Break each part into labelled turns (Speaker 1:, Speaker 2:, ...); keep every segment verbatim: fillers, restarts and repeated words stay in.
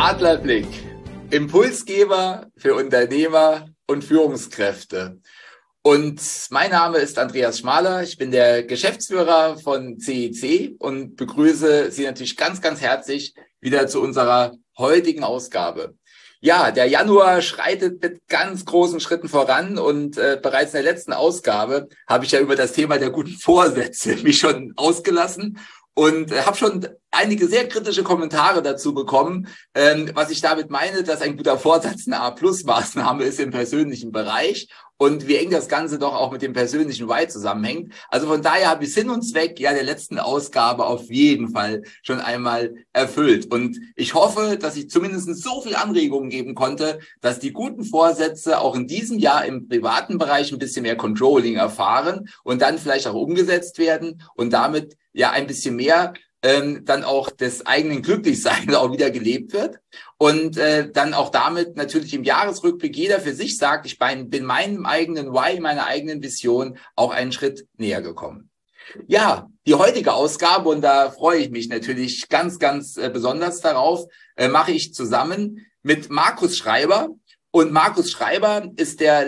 Speaker 1: Adlerblick, Impulsgeber für Unternehmer und Führungskräfte. Und mein Name ist Andreas Schmaler, ich bin der Geschäftsführer von C I C und begrüße Sie natürlich ganz, ganz herzlich wieder zu unserer heutigen Ausgabe. Ja, der Januar schreitet mit ganz großen Schritten voran und äh, bereits in der letzten Ausgabe habe ich ja über das Thema der guten Vorsätze mich schon ausgelassen und äh, habe schon einige sehr kritische Kommentare dazu bekommen, ähm, was ich damit meine, dass ein guter Vorsatz eine A Plus Maßnahme ist im persönlichen Bereich und wie eng das Ganze doch auch mit dem persönlichen Why zusammenhängt. Also von daher habe ich Sinn und Zweck ja der letzten Ausgabe auf jeden Fall schon einmal erfüllt. Und ich hoffe, dass ich zumindest so viel Anregungen geben konnte, dass die guten Vorsätze auch in diesem Jahr im privaten Bereich ein bisschen mehr Controlling erfahren und dann vielleicht auch umgesetzt werden und damit ja ein bisschen mehr ähm, dann auch des eigenen Glücklichseins auch wieder gelebt wird und äh, dann auch damit natürlich im Jahresrückblick jeder für sich sagt, ich bin, bin meinem eigenen Why, meiner eigenen Vision auch einen Schritt näher gekommen. Ja, die heutige Ausgabe, und da freue ich mich natürlich ganz, ganz äh, besonders darauf, äh, mache ich zusammen mit Markus Schreiber. Und Markus Schreiber ist der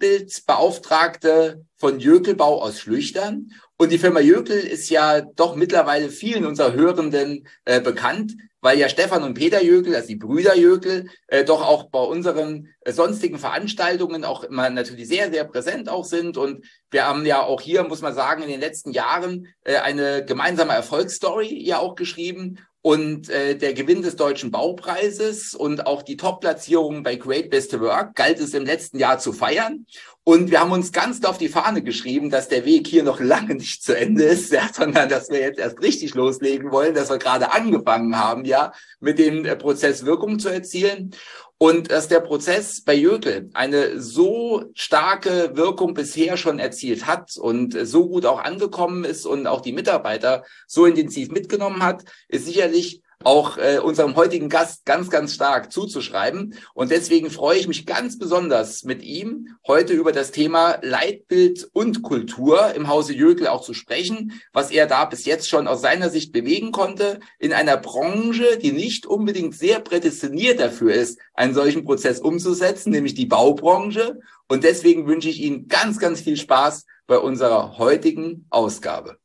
Speaker 1: Leitbildbeauftragte von Jökelbau aus Schlüchtern. Und die Firma Jökel ist ja doch mittlerweile vielen unserer Hörenden äh, bekannt, weil ja Stefan und Peter Jökel, also die Brüder Jökel, äh, doch auch bei unseren äh, sonstigen Veranstaltungen auch immer natürlich sehr, sehr präsent auch sind. Und wir haben ja auch hier, muss man sagen, in den letzten Jahren äh, eine gemeinsame Erfolgsstory ja auch geschrieben. Und äh, der Gewinn des Deutschen Baupreises und auch die Top-Platzierung bei Great Place to Work galt es im letzten Jahr zu feiern. Und wir haben uns ganz auf die Fahne geschrieben, dass der Weg hier noch lange nicht zu Ende ist, ja, sondern dass wir jetzt erst richtig loslegen wollen, dass wir gerade angefangen haben, ja, mit dem äh, Prozess Wirkung zu erzielen. Und dass der Prozess bei Jökel eine so starke Wirkung bisher schon erzielt hat und so gut auch angekommen ist und auch die Mitarbeiter so intensiv mitgenommen hat, ist sicherlich auch äh, unserem heutigen Gast ganz, ganz stark zuzuschreiben. Und deswegen freue ich mich ganz besonders mit ihm heute über das Thema Leitbild und Kultur im Hause Jökel auch zu sprechen, was er da bis jetzt schon aus seiner Sicht bewegen konnte in einer Branche, die nicht unbedingt sehr prädestiniert dafür ist, einen solchen Prozess umzusetzen, nämlich die Baubranche. Und deswegen wünsche ich Ihnen ganz, ganz viel Spaß bei unserer heutigen Ausgabe.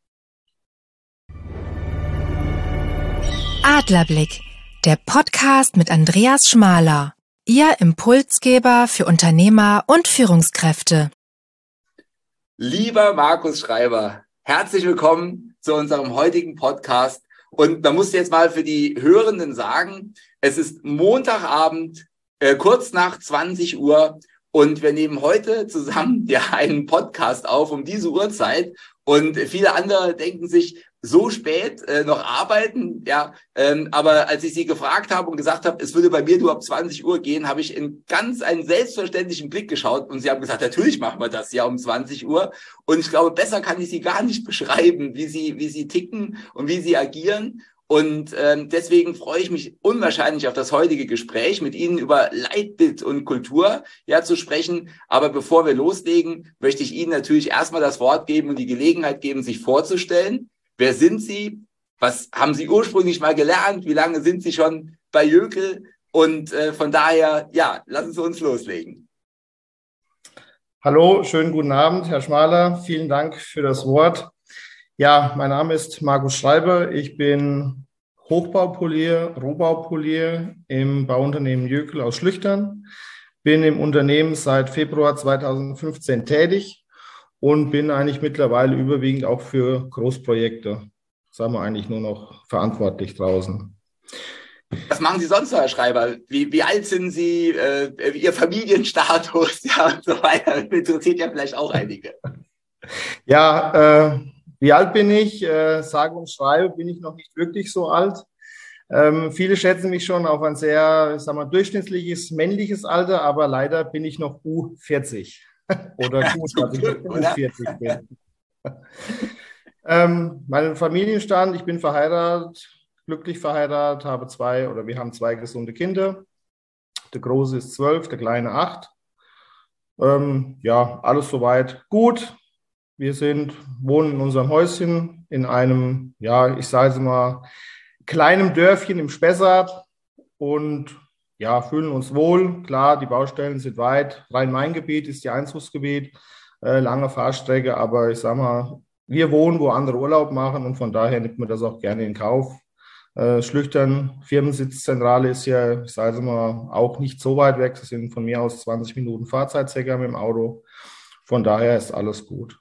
Speaker 2: Adlerblick, der Podcast mit Andreas Schmaler, Ihr Impulsgeber für Unternehmer und Führungskräfte.
Speaker 1: Lieber Markus Schreiber, herzlich willkommen zu unserem heutigen Podcast. Und man muss jetzt mal für die Hörenden sagen, es ist Montagabend, äh, kurz nach zwanzig Uhr und wir nehmen heute zusammen ja einen Podcast auf um diese Uhrzeit. Und viele andere denken sich, so spät äh, noch arbeiten, ja, ähm, aber als ich Sie gefragt habe und gesagt habe, es würde bei mir nur ab zwanzig Uhr gehen, habe ich in ganz einen selbstverständlichen Blick geschaut und Sie haben gesagt, natürlich machen wir das ja um zwanzig Uhr und ich glaube, besser kann ich Sie gar nicht beschreiben, wie Sie, wie Sie ticken und wie Sie agieren. Und ähm, deswegen freue ich mich unwahrscheinlich auf das heutige Gespräch mit Ihnen über Leitbild und Kultur ja zu sprechen. Aber bevor wir loslegen, möchte ich Ihnen natürlich erstmal das Wort geben und die Gelegenheit geben, sich vorzustellen. Wer sind Sie? Was haben Sie ursprünglich mal gelernt? Wie lange sind Sie schon bei Jökel? Und äh, von daher, ja, lassen Sie uns loslegen.
Speaker 3: Hallo, schönen guten Abend, Herr Schmaler. Vielen Dank für das Wort. Ja, mein Name ist Markus Schreiber. Ich bin Hochbaupolier, Rohbaupolier im Bauunternehmen Jökel aus Schlüchtern. Bin im Unternehmen seit Februar zweitausendfünfzehn tätig und bin eigentlich mittlerweile überwiegend auch für Großprojekte, sagen wir eigentlich nur noch verantwortlich draußen.
Speaker 1: Was machen Sie sonst, Herr Schreiber? Wie, wie alt sind Sie? Äh, Ihr Familienstatus? Ja, und so weiter. Das interessiert ja vielleicht auch einige.
Speaker 3: Ja, äh, wie alt bin ich? Äh, sage und schreibe, bin ich noch nicht wirklich so alt. Ähm, viele schätzen mich schon auf ein sehr, ich sag mal, durchschnittliches männliches Alter, aber leider bin ich noch U vierzig oder gut, dass ich noch U vierzig bin. ähm, mein Familienstand, ich bin verheiratet, glücklich verheiratet, habe zwei oder wir haben zwei gesunde Kinder. Der Große ist zwölf, der Kleine acht. Ähm, ja, alles soweit gut. Wir sind, wohnen in unserem Häuschen in einem, ja, ich sage es mal, kleinem Dörfchen im Spessart. und ja, fühlen uns wohl. Klar, die Baustellen sind weit. Rhein-Main-Gebiet ist ihr Einzugsgebiet, äh, lange Fahrstrecke, aber ich sag mal, wir wohnen, wo andere Urlaub machen und von daher nimmt man das auch gerne in Kauf. Äh, Schlüchtern, Firmensitzentrale ist ja, ich sage mal, auch nicht so weit weg. Das sind von mir aus zwanzig Minuten Fahrzeit circa mit dem Auto. Von daher ist alles gut.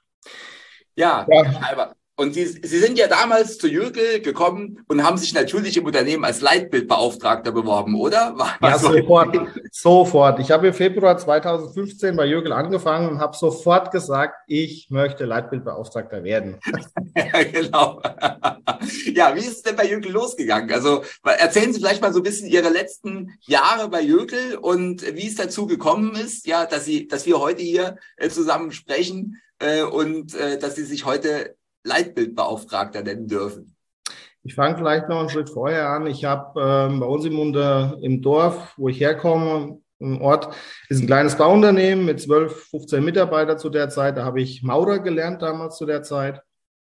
Speaker 1: Ja,
Speaker 3: Ja.
Speaker 1: Herr Schreiber. Und Sie, Sie sind ja damals zu Jökel gekommen und haben sich natürlich im Unternehmen als Leitbildbeauftragter beworben, oder?
Speaker 3: Ja, sofort, sofort. Ich habe im Februar zweitausendfünfzehn bei Jökel angefangen und habe sofort gesagt, ich möchte Leitbildbeauftragter werden.
Speaker 1: Ja, genau. Ja, wie ist es denn bei Jökel losgegangen? Also erzählen Sie vielleicht mal so ein bisschen Ihre letzten Jahre bei Jökel und wie es dazu gekommen ist, ja, dass Sie, dass wir heute hier äh, zusammen sprechen äh, und äh, dass Sie sich heute Leitbildbeauftragter nennen dürfen.
Speaker 3: Ich fange vielleicht noch einen Schritt vorher an. Ich habe ähm, bei uns im, Unter, im Dorf, wo ich herkomme, im Ort, ist ein kleines Bauunternehmen mit zwölf, fünfzehn Mitarbeitern zu der Zeit. Da habe ich Maurer gelernt damals zu der Zeit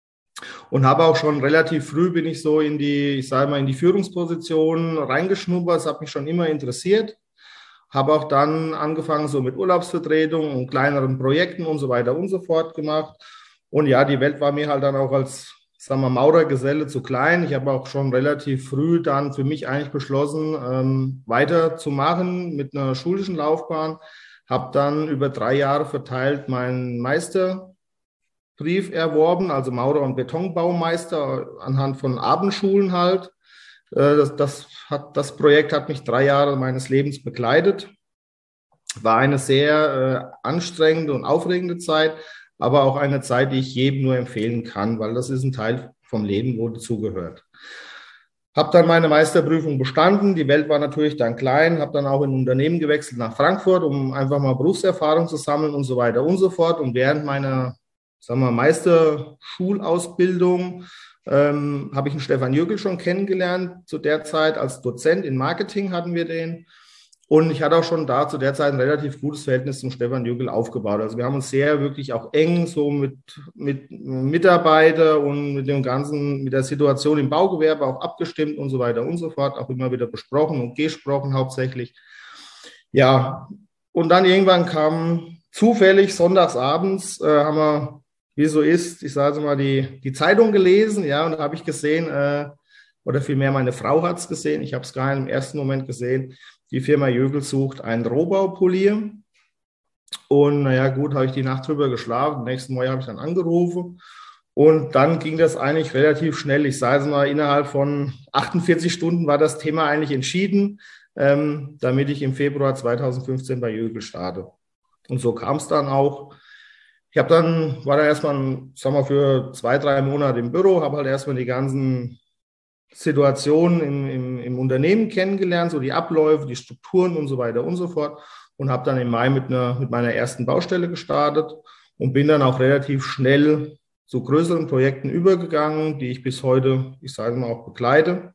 Speaker 3: und habe auch schon relativ früh bin ich so in die, ich sage mal, in die Führungsposition reingeschnuppert. Das hat mich schon immer interessiert. Habe auch dann angefangen so mit Urlaubsvertretung und kleineren Projekten und so weiter und so fort gemacht. Und ja, die Welt war mir halt dann auch als, sagen wir, Maurergeselle zu klein. Ich habe auch schon relativ früh dann für mich eigentlich beschlossen, ähm, weiterzumachen mit einer schulischen Laufbahn. Habe dann über drei Jahre verteilt meinen Meisterbrief erworben, also Maurer- und Betonbaumeister anhand von Abendschulen halt. Äh, das, das, hat, das Projekt hat mich drei Jahre meines Lebens begleitet. War eine sehr äh, anstrengende und aufregende Zeit, aber auch eine Zeit, die ich jedem nur empfehlen kann, weil das ist ein Teil vom Leben, wo dazugehört. Habe dann meine Meisterprüfung bestanden. Die Welt war natürlich dann klein. Habe dann auch in ein Unternehmen gewechselt nach Frankfurt, um einfach mal Berufserfahrung zu sammeln und so weiter und so fort. Und während meiner, sagen wir, Meisterschulausbildung ähm, habe ich einen Stefan Jökel schon kennengelernt. Zu der Zeit als Dozent in Marketing hatten wir den. Und ich hatte auch schon da zu der Zeit ein relativ gutes Verhältnis zum Stefan Jökel aufgebaut. Also wir haben uns sehr wirklich auch eng so mit, mit Mitarbeitern und mit dem ganzen, mit der Situation im Baugewerbe auch abgestimmt und so weiter und so fort, auch immer wieder besprochen und gesprochen hauptsächlich. Ja, und dann irgendwann kam zufällig sonntagsabends, äh, haben wir, wie so ist, ich sage mal, die, die Zeitung gelesen, ja, und da habe ich gesehen, äh, oder vielmehr meine Frau hat es gesehen, ich habe es gar im ersten Moment gesehen, die Firma Jökel sucht einen Rohbaupolier. Und naja, gut, habe ich die Nacht drüber geschlafen. Am nächsten Morgen habe ich dann angerufen. Und dann ging das eigentlich relativ schnell. Ich sage es mal, innerhalb von achtundvierzig Stunden war das Thema eigentlich entschieden, ähm, damit ich im Februar zweitausendfünfzehn bei Jökel starte. Und so kam es dann auch. Ich habe dann, war dann erstmal, sagen wir, für zwei, drei Monate im Büro, habe halt erstmal die ganzen Situationen im, im, im Unternehmen kennengelernt, so die Abläufe, die Strukturen und so weiter und so fort und habe dann im Mai mit, einer, mit meiner ersten Baustelle gestartet und bin dann auch relativ schnell zu größeren Projekten übergegangen, die ich bis heute, ich sage mal, auch begleite.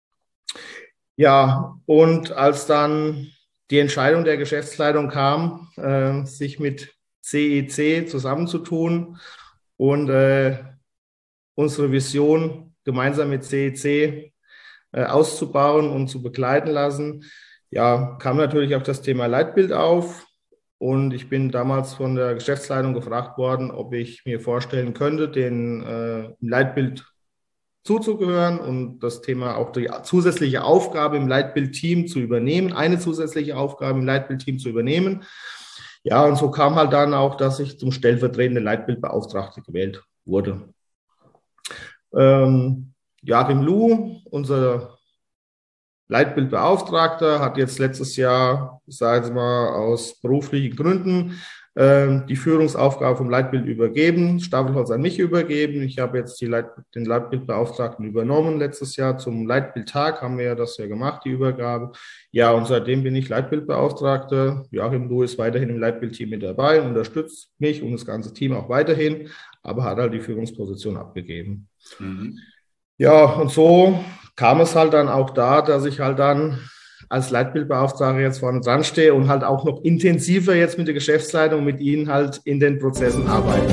Speaker 3: Ja, und als dann die Entscheidung der Geschäftsleitung kam, äh, sich mit C E C zusammenzutun und äh, unsere Vision gemeinsam mit C E C äh, auszubauen und zu begleiten lassen, ja, kam natürlich auch das Thema Leitbild auf. Und ich bin damals von der Geschäftsleitung gefragt worden, ob ich mir vorstellen könnte, den äh, Leitbild zuzugehören und das Thema auch die zusätzliche Aufgabe im Leitbild-Team zu übernehmen, eine zusätzliche Aufgabe im Leitbild-Team zu übernehmen. Ja, und so kam halt dann auch, dass ich zum stellvertretenden Leitbildbeauftragten gewählt wurde. Ähm, Joachim Luh, unser Leitbildbeauftragter, hat jetzt letztes Jahr, ich sage jetzt mal aus beruflichen Gründen, äh, die Führungsaufgabe vom Leitbild übergeben, Staffelholz an mich übergeben. Ich habe jetzt die Leit den Leitbildbeauftragten übernommen letztes Jahr. Zum Leitbildtag haben wir ja das ja gemacht, die Übergabe. Ja, und seitdem bin ich Leitbildbeauftragter. Joachim Luh ist weiterhin im Leitbildteam mit dabei, unterstützt mich und das ganze Team auch weiterhin, aber hat halt die Führungsposition abgegeben. Mhm. Ja, und so kam es halt dann auch da, dass ich halt dann als Leitbildbeauftragter jetzt vorne dran stehe und halt auch noch intensiver jetzt mit der Geschäftsleitung, mit Ihnen halt in den Prozessen arbeite.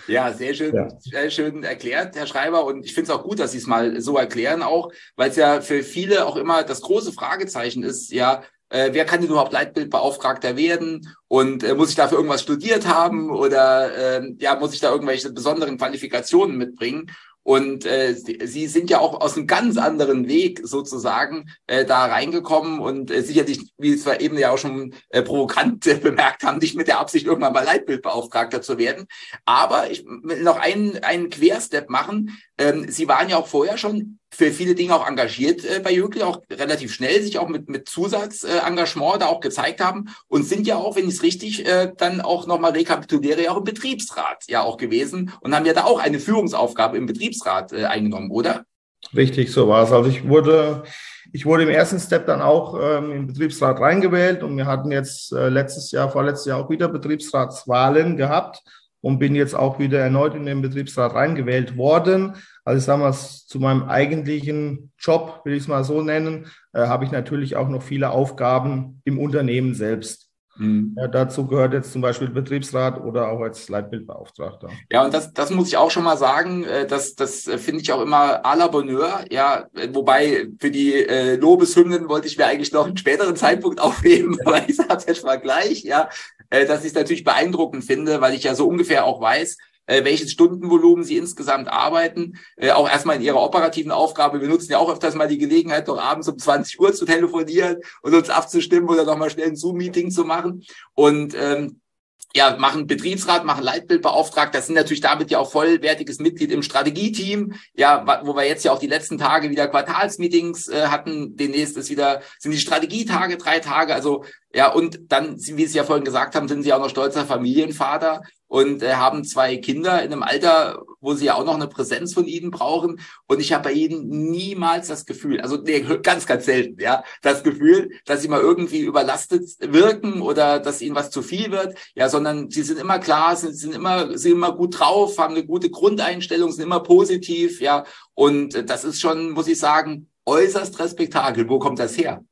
Speaker 1: Ja, sehr schön,
Speaker 3: Ja.
Speaker 1: sehr schön erklärt, Herr Schreiber. Und ich finde es auch gut, dass Sie es mal so erklären auch, weil es ja für viele auch immer das große Fragezeichen ist, ja, äh, wer kann denn überhaupt Leitbildbeauftragter werden? Und äh, muss ich dafür irgendwas studiert haben oder äh, ja, muss ich da irgendwelche besonderen Qualifikationen mitbringen? Und äh, Sie sind ja auch aus einem ganz anderen Weg sozusagen äh, da reingekommen und äh, sicherlich, wie es wir eben ja auch schon äh, provokant äh, bemerkt haben, nicht mit der Absicht, irgendwann mal Leitbildbeauftragter zu werden. Aber ich will noch einen, einen Querstep machen. Ähm, Sie waren ja auch vorher schon für viele Dinge auch engagiert äh, bei Jöckel, auch relativ schnell sich auch mit, mit Zusatzengagement äh, da auch gezeigt haben und sind ja auch, wenn ich es richtig äh, dann auch nochmal rekapituliere, ja auch im Betriebsrat ja auch gewesen und haben ja da auch eine Führungsaufgabe im Betriebsrat äh, eingenommen, oder?
Speaker 3: Richtig, so war es. Also ich wurde, ich wurde im ersten Step dann auch ähm, im Betriebsrat reingewählt und wir hatten jetzt äh, letztes Jahr, vorletztes Jahr auch wieder Betriebsratswahlen gehabt und bin jetzt auch wieder erneut in den Betriebsrat reingewählt worden. Also ich sage mal, zu meinem eigentlichen Job, will ich es mal so nennen, äh, habe ich natürlich auch noch viele Aufgaben im Unternehmen selbst. Mhm. Ja, dazu gehört jetzt zum Beispiel Betriebsrat oder auch als Leitbildbeauftragter.
Speaker 1: Ja, und das, das muss ich auch schon mal sagen, äh, das, das finde ich auch immer à la Bonheur, ja, wobei für die äh, Lobeshymnen wollte ich mir eigentlich noch einen späteren Zeitpunkt aufheben, aber ich sage es jetzt mal gleich, ja, äh, dass ich es natürlich beeindruckend finde, weil ich ja so ungefähr auch weiß, welches Stundenvolumen Sie insgesamt arbeiten, äh, auch erstmal in Ihrer operativen Aufgabe. Wir nutzen ja auch öfters mal die Gelegenheit, doch abends um zwanzig Uhr zu telefonieren und uns abzustimmen oder nochmal schnell ein Zoom-Meeting zu machen. Und ähm, ja, machen Betriebsrat, machen Leitbildbeauftragter, das sind natürlich damit ja auch vollwertiges Mitglied im Strategieteam, ja, wo wir jetzt ja auch die letzten Tage wieder Quartalsmeetings äh, hatten, demnächst ist wieder, sind die Strategietage, drei Tage, also ja, und dann, wie Sie ja vorhin gesagt haben, sind Sie auch noch stolzer Familienvater und äh, haben zwei Kinder in einem Alter, wo Sie ja auch noch eine Präsenz von Ihnen brauchen. Und ich habe bei Ihnen niemals das Gefühl, also nee, ganz, ganz selten, ja, das Gefühl, dass Sie mal irgendwie überlastet wirken oder dass Ihnen was zu viel wird, ja, sondern Sie sind immer klar, sind, sind immer, sind immer gut drauf, haben eine gute Grundeinstellung, sind immer positiv, ja. Und äh, das ist schon, muss ich sagen, äußerst respektabel. Wo kommt das her?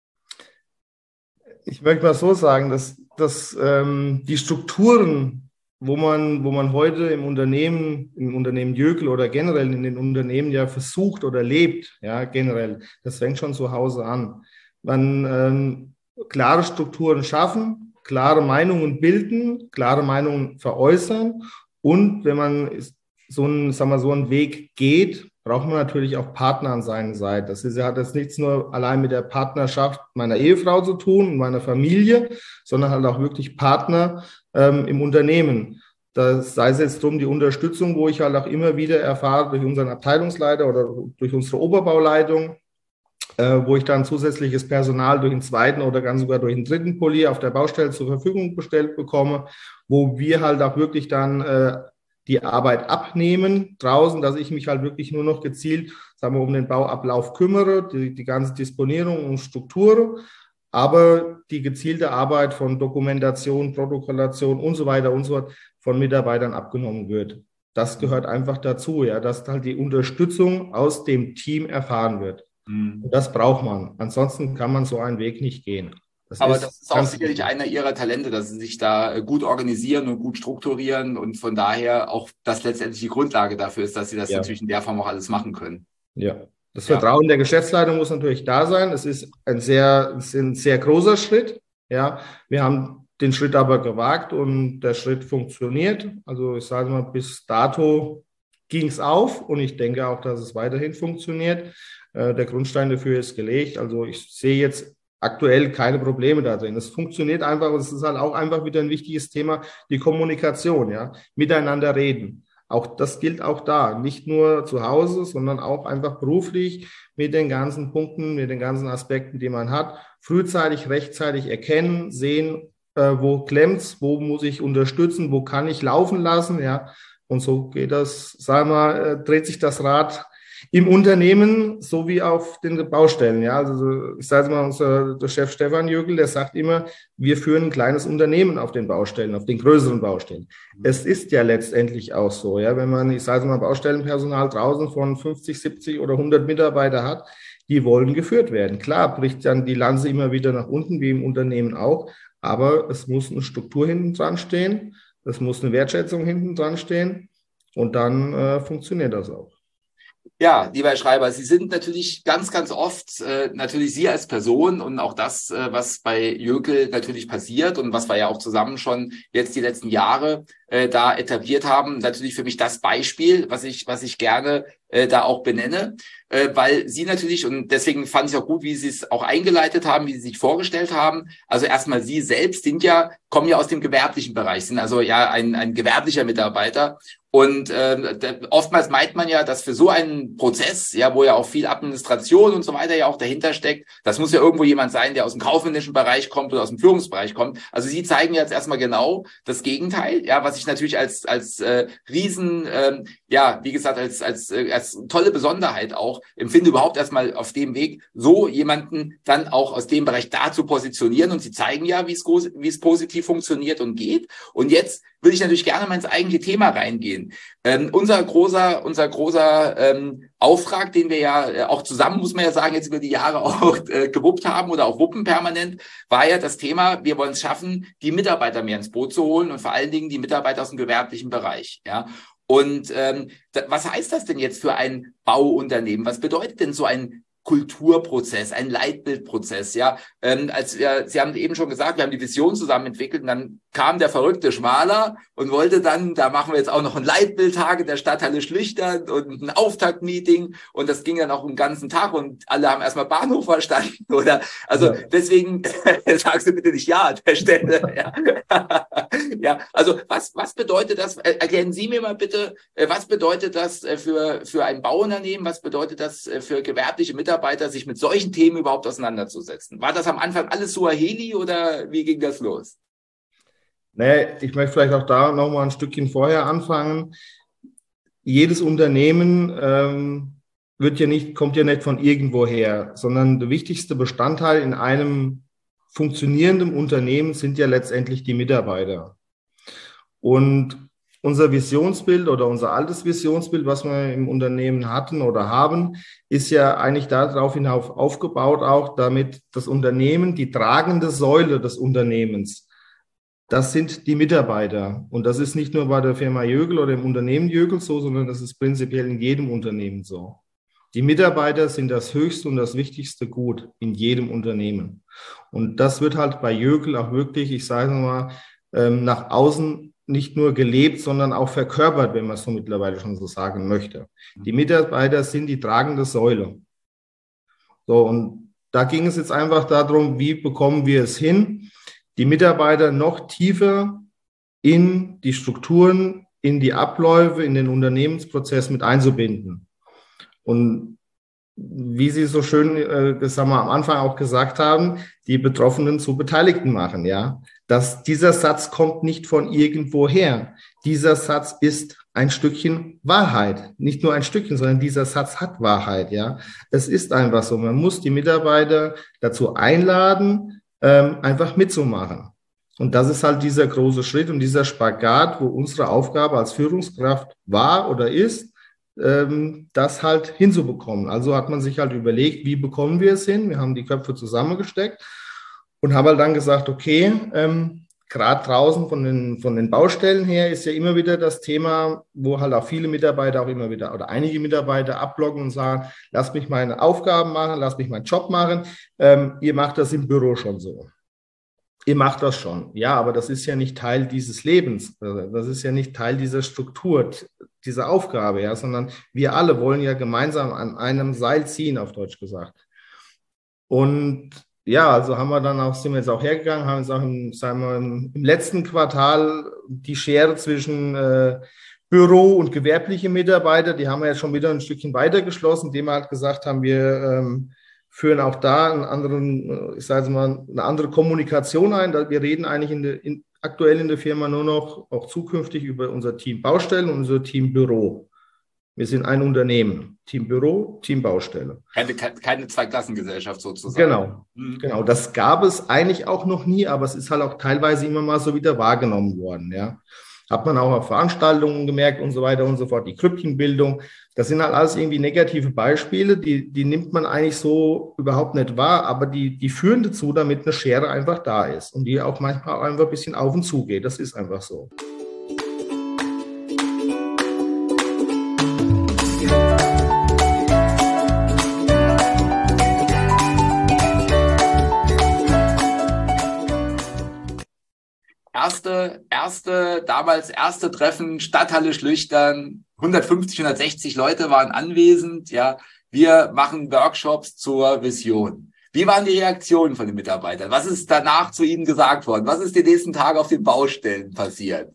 Speaker 3: Ich möchte mal so sagen, dass, dass ähm, die Strukturen, wo man, wo man heute im Unternehmen, im Unternehmen Jöckel oder generell in den Unternehmen ja versucht oder lebt, ja generell, das fängt schon zu Hause an. Man ähm, klare Strukturen schaffen, klare Meinungen bilden, klare Meinungen veräußern und wenn man so einen, sagen wir, so einen Weg geht, braucht man natürlich auch Partner an seiner Seite. Das ist, hat jetzt nichts nur allein mit der Partnerschaft meiner Ehefrau zu tun und meiner Familie, sondern halt auch wirklich Partner ähm, im Unternehmen. Das sei es jetzt drum die Unterstützung, wo ich halt auch immer wieder erfahre durch unseren Abteilungsleiter oder durch unsere Oberbauleitung, äh, wo ich dann zusätzliches Personal durch den zweiten oder ganz sogar durch den dritten Polier auf der Baustelle zur Verfügung gestellt bekomme, wo wir halt auch wirklich dann äh, die Arbeit abnehmen draußen, dass ich mich halt wirklich nur noch gezielt, sagen wir, um den Bauablauf kümmere, die, die ganze Disponierung und Struktur, aber die gezielte Arbeit von Dokumentation, Protokollation und so weiter und so fort von Mitarbeitern abgenommen wird. Das gehört einfach dazu, ja, dass halt die Unterstützung aus dem Team erfahren wird. Mhm. Und das braucht man. Ansonsten kann man so einen Weg nicht gehen.
Speaker 1: Das Aber ist das ist auch sicherlich wichtig. Einer Ihrer Talente, dass Sie sich da gut organisieren und gut strukturieren und von daher auch das letztendlich die Grundlage dafür ist, dass Sie das ja. natürlich in der Form auch alles machen können.
Speaker 3: Ja, das ja. Vertrauen der Geschäftsleitung muss natürlich da sein. Es ist ein sehr, ist ein sehr großer Schritt. Ja, wir haben den Schritt aber gewagt und der Schritt funktioniert. Also ich sage mal, bis dato ging es auf und ich denke auch, dass es weiterhin funktioniert. Der Grundstein dafür ist gelegt. Also ich sehe jetzt aktuell keine Probleme da drin. Es funktioniert einfach und es ist halt auch einfach wieder ein wichtiges Thema, die Kommunikation, ja, miteinander reden. Auch das gilt auch da, nicht nur zu Hause, sondern auch einfach beruflich mit den ganzen Punkten, mit den ganzen Aspekten, die man hat, frühzeitig, rechtzeitig erkennen, sehen, äh, wo klemmt's, wo muss ich unterstützen, wo kann ich laufen lassen, ja. Und so geht das, sagen wir mal, äh, dreht sich das Rad im Unternehmen sowie auf den Baustellen. Ja, also ich sage mal, unser der Chef Stefan Jöckel, der sagt immer, wir führen ein kleines Unternehmen auf den Baustellen, auf den größeren Baustellen. Es ist ja letztendlich auch so, ja, wenn man, ich sage mal, Baustellenpersonal draußen von fünfzig, siebzig oder hundert Mitarbeiter hat, die wollen geführt werden. Klar bricht dann die Lanze immer wieder nach unten, wie im Unternehmen auch, aber es muss eine Struktur hinten dran stehen, es muss eine Wertschätzung hinten dran stehen. Und dann äh, funktioniert das auch.
Speaker 1: Ja, lieber Herr Schreiber, Sie sind natürlich ganz, ganz oft, äh, natürlich Sie als Person und auch das, äh, was bei Jökel natürlich passiert und was wir ja auch zusammen schon jetzt die letzten Jahre äh, da etabliert haben, natürlich für mich das Beispiel, was ich, was ich gerne äh, da auch benenne, äh, weil Sie natürlich, und deswegen fand ich auch gut, wie Sie es auch eingeleitet haben, wie Sie sich vorgestellt haben. Also erstmal Sie selbst sind ja, kommen ja aus dem gewerblichen Bereich, sind also ja ein, ein gewerblicher Mitarbeiter. Und äh, oftmals meint man ja, dass für so einen Prozess, ja, wo ja auch viel Administration und so weiter ja auch dahinter steckt, das muss ja irgendwo jemand sein, der aus dem kaufmännischen Bereich kommt oder aus dem Führungsbereich kommt. Also Sie zeigen jetzt erstmal genau das Gegenteil, ja, was ich natürlich als als äh, riesen, ähm, ja, wie gesagt, als als äh, als tolle Besonderheit auch empfinde, überhaupt erstmal auf dem Weg so jemanden dann auch aus dem Bereich da zu positionieren. Und Sie zeigen ja, wie es wie es positiv funktioniert und geht. Und jetzt will ich natürlich gerne mal ins eigentliche Thema reingehen. Ähm, unser großer, unser großer ähm, Auftrag, den wir ja äh, auch zusammen, muss man ja sagen, jetzt über die Jahre auch äh, gewuppt haben oder auch wuppen permanent, war ja das Thema, wir wollen es schaffen, die Mitarbeiter mehr ins Boot zu holen und vor allen Dingen die Mitarbeiter aus dem gewerblichen Bereich. Ja. Und ähm, da, was heißt das denn jetzt für ein Bauunternehmen? Was bedeutet denn so ein Kulturprozess, ein Leitbildprozess, ja. Ähm, als wir, Sie haben eben schon gesagt, wir haben die Vision zusammen entwickelt und dann kam der verrückte Schmaler und wollte dann, da machen wir jetzt auch noch ein Leitbildtag in der Stadthalle Schlüchtern und ein Auftaktmeeting und das ging dann auch den ganzen Tag und alle haben erstmal Bahnhof verstanden, oder? Also ja. Deswegen sagst du bitte nicht ja an der Stelle. Ja, ja, also was, was bedeutet das? Erklären Sie mir mal bitte, was bedeutet das für, für ein Bauunternehmen? Was bedeutet das für gewerbliche Mitarbeiter, sich mit solchen Themen überhaupt auseinanderzusetzen? War das am Anfang alles Suaheli oder wie ging das los?
Speaker 3: Naja, ich möchte vielleicht auch da nochmal ein Stückchen vorher anfangen. Jedes Unternehmen ähm, wird ja nicht, kommt ja nicht von irgendwoher, sondern der wichtigste Bestandteil in einem funktionierenden Unternehmen sind ja letztendlich die Mitarbeiter. Und unser Visionsbild oder unser altes Visionsbild, was wir im Unternehmen hatten oder haben, ist ja eigentlich darauf hinauf aufgebaut, auch damit das Unternehmen, die tragende Säule des Unternehmens, das sind die Mitarbeiter. Und das ist nicht nur bei der Firma Jökel oder im Unternehmen Jökel so, sondern das ist prinzipiell in jedem Unternehmen so. Die Mitarbeiter sind das höchste und das wichtigste Gut in jedem Unternehmen. Und das wird halt bei Jökel auch wirklich, ich sage mal, nach außen nicht nur gelebt, sondern auch verkörpert, wenn man es so mittlerweile schon so sagen möchte. Die Mitarbeiter sind die tragende Säule. So, und da ging es jetzt einfach darum, wie bekommen wir es hin, die Mitarbeiter noch tiefer in die Strukturen, in die Abläufe, in den Unternehmensprozess mit einzubinden. Und wie Sie so schön, äh, das haben wir am Anfang auch gesagt haben, die Betroffenen zu Beteiligten machen, ja. Dass dieser Satz kommt nicht von irgendwoher. Dieser Satz ist ein Stückchen Wahrheit. Nicht nur ein Stückchen, sondern dieser Satz hat Wahrheit, ja. Es ist einfach so. Man muss die Mitarbeiter dazu einladen, ähm, einfach mitzumachen. Und das ist halt dieser große Schritt und dieser Spagat, wo unsere Aufgabe als Führungskraft war oder ist, ähm, das halt hinzubekommen. Also hat man sich halt überlegt, wie bekommen wir es hin? Wir haben die Köpfe zusammengesteckt und haben halt dann gesagt, okay, ähm, gerade draußen von den, von den Baustellen her ist ja immer wieder das Thema, wo halt auch viele Mitarbeiter auch immer wieder oder einige Mitarbeiter abloggen und sagen, lasst mich meine Aufgaben machen, lasst mich meinen Job machen. Ähm, ihr macht das im Büro schon so. Ihr macht das schon. Ja, aber das ist ja nicht Teil dieses Lebens. Das ist ja nicht Teil dieser Struktur, dieser Aufgabe, ja, sondern wir alle wollen ja gemeinsam an einem Seil ziehen, auf Deutsch gesagt. Und ja, also haben wir dann auch, sind wir jetzt auch hergegangen, haben jetzt auch im, sagen wir, im letzten Quartal die Schere zwischen äh, Büro und gewerbliche Mitarbeiter, die haben wir jetzt schon wieder ein Stückchen weiter geschlossen, indem wir halt gesagt haben, wir ähm, führen auch da einen anderen, ich sage mal, eine andere Kommunikation ein. Wir reden eigentlich in der, in, aktuell in der Firma nur noch, auch zukünftig, über unser Team Baustellen und unser Team Büro. Wir sind ein Unternehmen. Team Büro, Team Baustelle.
Speaker 1: Keine, keine Zweiklassengesellschaft sozusagen.
Speaker 3: Genau, mhm. genau. Das gab es eigentlich auch noch nie, aber es ist halt auch teilweise immer mal so wieder wahrgenommen worden, ja. Hat man auch auf Veranstaltungen gemerkt und so weiter und so fort. Die Grüppchenbildung, das sind halt alles irgendwie negative Beispiele, die, die nimmt man eigentlich so überhaupt nicht wahr, aber die, die führen dazu, damit eine Schere einfach da ist und die auch manchmal einfach ein bisschen auf und zu geht. Das ist einfach so.
Speaker 1: erste, erste, damals erste Treffen, Stadthalle Schlüchtern, hundertfünfzig, hundertsechzig Leute waren anwesend, ja. Wir machen Workshops zur Vision. Wie waren die Reaktionen von den Mitarbeitern? Was ist danach zu Ihnen gesagt worden? Was ist die nächsten Tage auf den Baustellen passiert?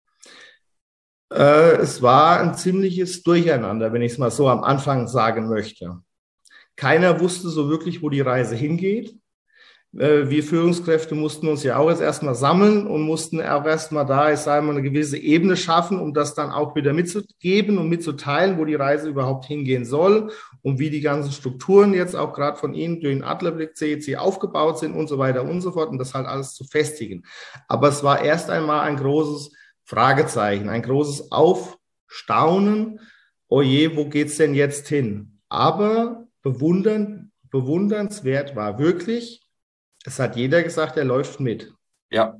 Speaker 3: Äh, es war ein ziemliches Durcheinander, wenn ich es mal so am Anfang sagen möchte. Keiner wusste so wirklich, wo die Reise hingeht. Äh, wir Führungskräfte mussten uns ja auch jetzt erstmal sammeln und mussten auch erstmal da, ich sage mal, eine gewisse Ebene schaffen, um das dann auch wieder mitzugeben und mitzuteilen, wo die Reise überhaupt hingehen soll und wie die ganzen Strukturen jetzt auch gerade von Ihnen durch den Adlerblick C E C aufgebaut sind und so weiter und so fort und das halt alles zu festigen. Aber es war erst einmal ein großes Fragezeichen, ein großes Aufstaunen. Oh je, wo geht's denn jetzt hin? Aber bewundern, bewundernswert war wirklich, es hat jeder gesagt, er läuft mit.
Speaker 1: Ja.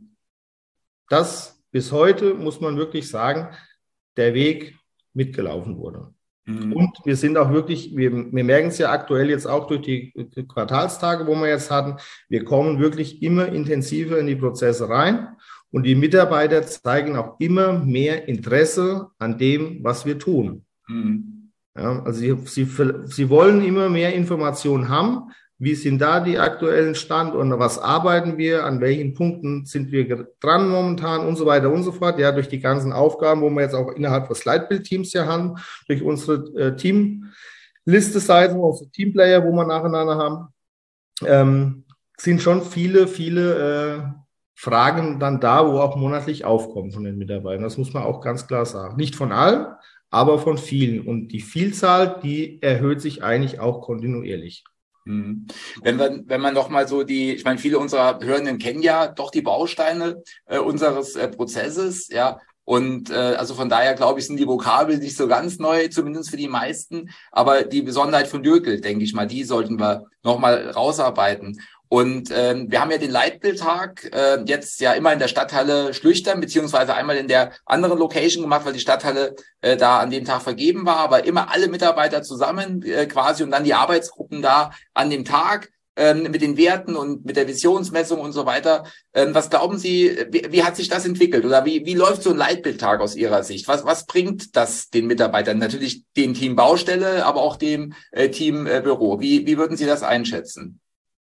Speaker 3: Das bis heute, muss man wirklich sagen, der Weg mitgelaufen wurde. Mhm. Und wir sind auch wirklich, wir, wir merken es ja aktuell jetzt auch durch die Quartalstage, wo wir jetzt hatten, wir kommen wirklich immer intensiver in die Prozesse rein. Und die Mitarbeiter zeigen auch immer mehr Interesse an dem, was wir tun. Mhm. Ja, also sie, sie, sie wollen immer mehr Informationen haben. Wie sind da die aktuellen Stand und was arbeiten wir, an welchen Punkten sind wir dran momentan und so weiter und so fort. Ja, durch die ganzen Aufgaben, wo wir jetzt auch innerhalb des Leitbildteams ja haben, durch unsere äh, Teamliste-Seiten, unsere Teamplayer, wo wir nacheinander haben, ähm, sind schon viele, viele äh, Fragen dann da, wo auch monatlich aufkommen von den Mitarbeitern. Das muss man auch ganz klar sagen. Nicht von allen, aber von vielen. Und die Vielzahl, die erhöht sich eigentlich auch kontinuierlich.
Speaker 1: Wenn man, wenn man noch mal so die, ich meine, viele unserer Hörenden kennen ja doch die Bausteine äh, unseres äh, Prozesses, ja. Und äh, also von daher, glaube ich, sind die Vokabeln nicht so ganz neu, zumindest für die meisten. Aber die Besonderheit von Jöckel, denke ich mal, die sollten wir noch mal rausarbeiten. Und ähm, wir haben ja den Leitbildtag äh, jetzt ja immer in der Stadthalle Schlüchtern, beziehungsweise einmal in der anderen Location gemacht, weil die Stadthalle äh, da an dem Tag vergeben war, aber immer alle Mitarbeiter zusammen äh, quasi und dann die Arbeitsgruppen da an dem Tag äh, mit den Werten und mit der Visionsmessung und so weiter. Ähm, was glauben Sie, wie, wie hat sich das entwickelt oder wie, wie läuft so ein Leitbildtag aus Ihrer Sicht? Was, was bringt das den Mitarbeitern? Natürlich dem Team Baustelle, aber auch dem äh, Team äh, Büro. Wie, wie würden Sie das einschätzen?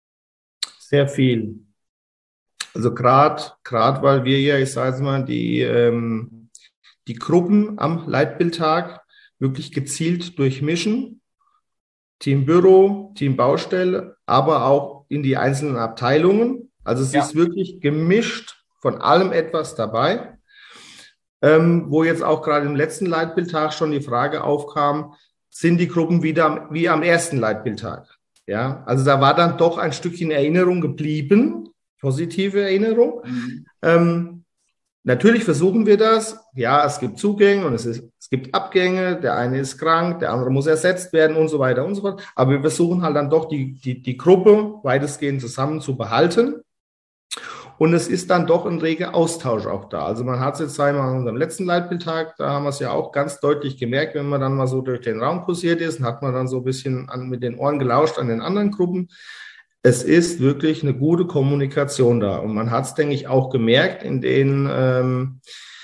Speaker 3: Sehr viel. Also gerade, gerade weil wir ja, ich sage mal, die, ähm, die Gruppen am Leitbildtag wirklich gezielt durchmischen. Team Büro, Team Baustelle, aber auch in die einzelnen Abteilungen. Also es ja. ist wirklich gemischt, von allem etwas dabei. Ähm, wo jetzt auch gerade im letzten Leitbildtag schon die Frage aufkam, sind die Gruppen wieder wie am ersten Leitbildtag? Ja, also da war dann doch ein Stückchen Erinnerung geblieben, positive Erinnerung. Mhm. Ähm, natürlich versuchen wir das. Ja, es gibt Zugänge und es, ist, es gibt Abgänge. Der eine ist krank, der andere muss ersetzt werden und so weiter und so fort. Aber wir versuchen halt dann doch die, die, die Gruppe weitestgehend zusammen zu behalten. Und es ist dann doch ein reger Austausch auch da. Also man hat es jetzt einmal an unserem letzten Leitbildtag, da haben wir es ja auch ganz deutlich gemerkt, wenn man dann mal so durch den Raum kursiert ist, und hat man dann so ein bisschen an, mit den Ohren gelauscht an den anderen Gruppen. Es ist wirklich eine gute Kommunikation da. Und man hat es, denke ich, auch gemerkt in den ähm,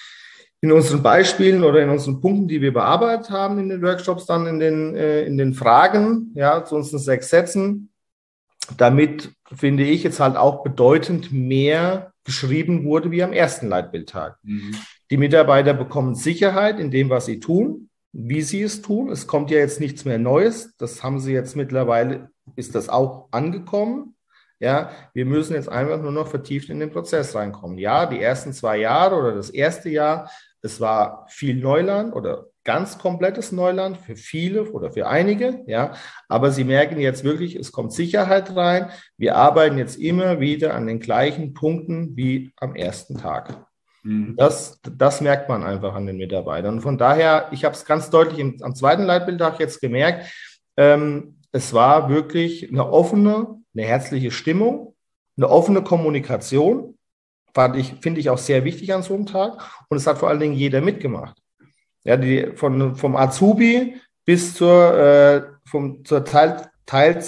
Speaker 3: in unseren Beispielen oder in unseren Punkten, die wir bearbeitet haben in den Workshops, dann in den, äh, in den Fragen, ja, zu unseren sechs Sätzen. Damit, finde ich, jetzt halt auch bedeutend mehr geschrieben wurde wie am ersten Leitbildtag. Mhm. Die Mitarbeiter bekommen Sicherheit in dem, was sie tun, wie sie es tun. Es kommt ja jetzt nichts mehr Neues. Das haben sie jetzt mittlerweile, ist das auch angekommen. Ja, wir müssen jetzt einfach nur noch vertieft in den Prozess reinkommen. Ja, die ersten zwei Jahre oder das erste Jahr, es war viel Neuland oder ganz komplettes Neuland für viele oder für einige, ja. Aber Sie merken jetzt wirklich, es kommt Sicherheit rein. Wir arbeiten jetzt immer wieder an den gleichen Punkten wie am ersten Tag. Mhm. Das, das merkt man einfach an den Mitarbeitern. Und von daher, ich habe es ganz deutlich im, am zweiten Leitbildtag jetzt gemerkt, ähm, es war wirklich eine offene, eine herzliche Stimmung, eine offene Kommunikation. Fand ich, finde ich auch sehr wichtig an so einem Tag. Und es hat vor allen Dingen jeder mitgemacht. Ja, die, von, vom Azubi bis zur, äh, vom, zur Teil,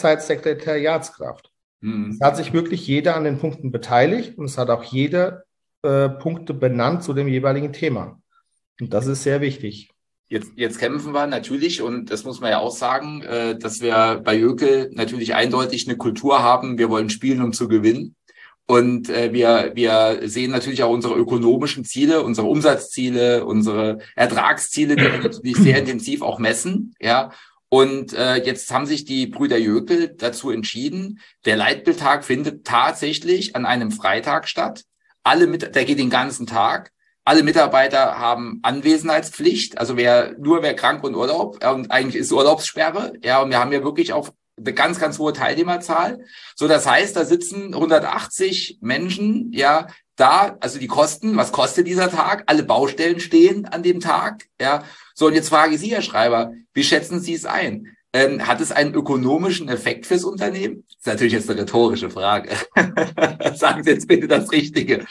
Speaker 3: Teilzeitsekretariatskraft. Mhm. Es hat sich wirklich jeder an den Punkten beteiligt und es hat auch jeder äh, Punkte benannt zu dem jeweiligen Thema. Und das ist sehr wichtig.
Speaker 1: Jetzt, jetzt kämpfen wir natürlich, und das muss man ja auch sagen, äh, dass wir bei Jöckel natürlich eindeutig eine Kultur haben. Wir wollen spielen, um zu gewinnen. Und äh, wir, wir sehen natürlich auch unsere ökonomischen Ziele, unsere Umsatzziele, unsere Ertragsziele, die wir natürlich sehr intensiv auch messen. Ja. Und äh, jetzt haben sich die Brüder Jöckel dazu entschieden, der Leitbildtag findet tatsächlich an einem Freitag statt. Alle mit, der geht den ganzen Tag. Alle Mitarbeiter haben Anwesenheitspflicht, also wer nur wer krank und Urlaub, und eigentlich ist Urlaubssperre, ja, und wir haben ja wirklich auch eine ganz, ganz hohe Teilnehmerzahl. So, das heißt, da sitzen hundertachtzig Menschen, ja, da, also die Kosten, was kostet dieser Tag? Alle Baustellen stehen an dem Tag, ja. So, und jetzt frage ich Sie, Herr Schreiber, wie schätzen Sie es ein? Ähm, hat es einen ökonomischen Effekt fürs Unternehmen? Das ist natürlich jetzt eine rhetorische Frage. Sagen Sie jetzt bitte das Richtige.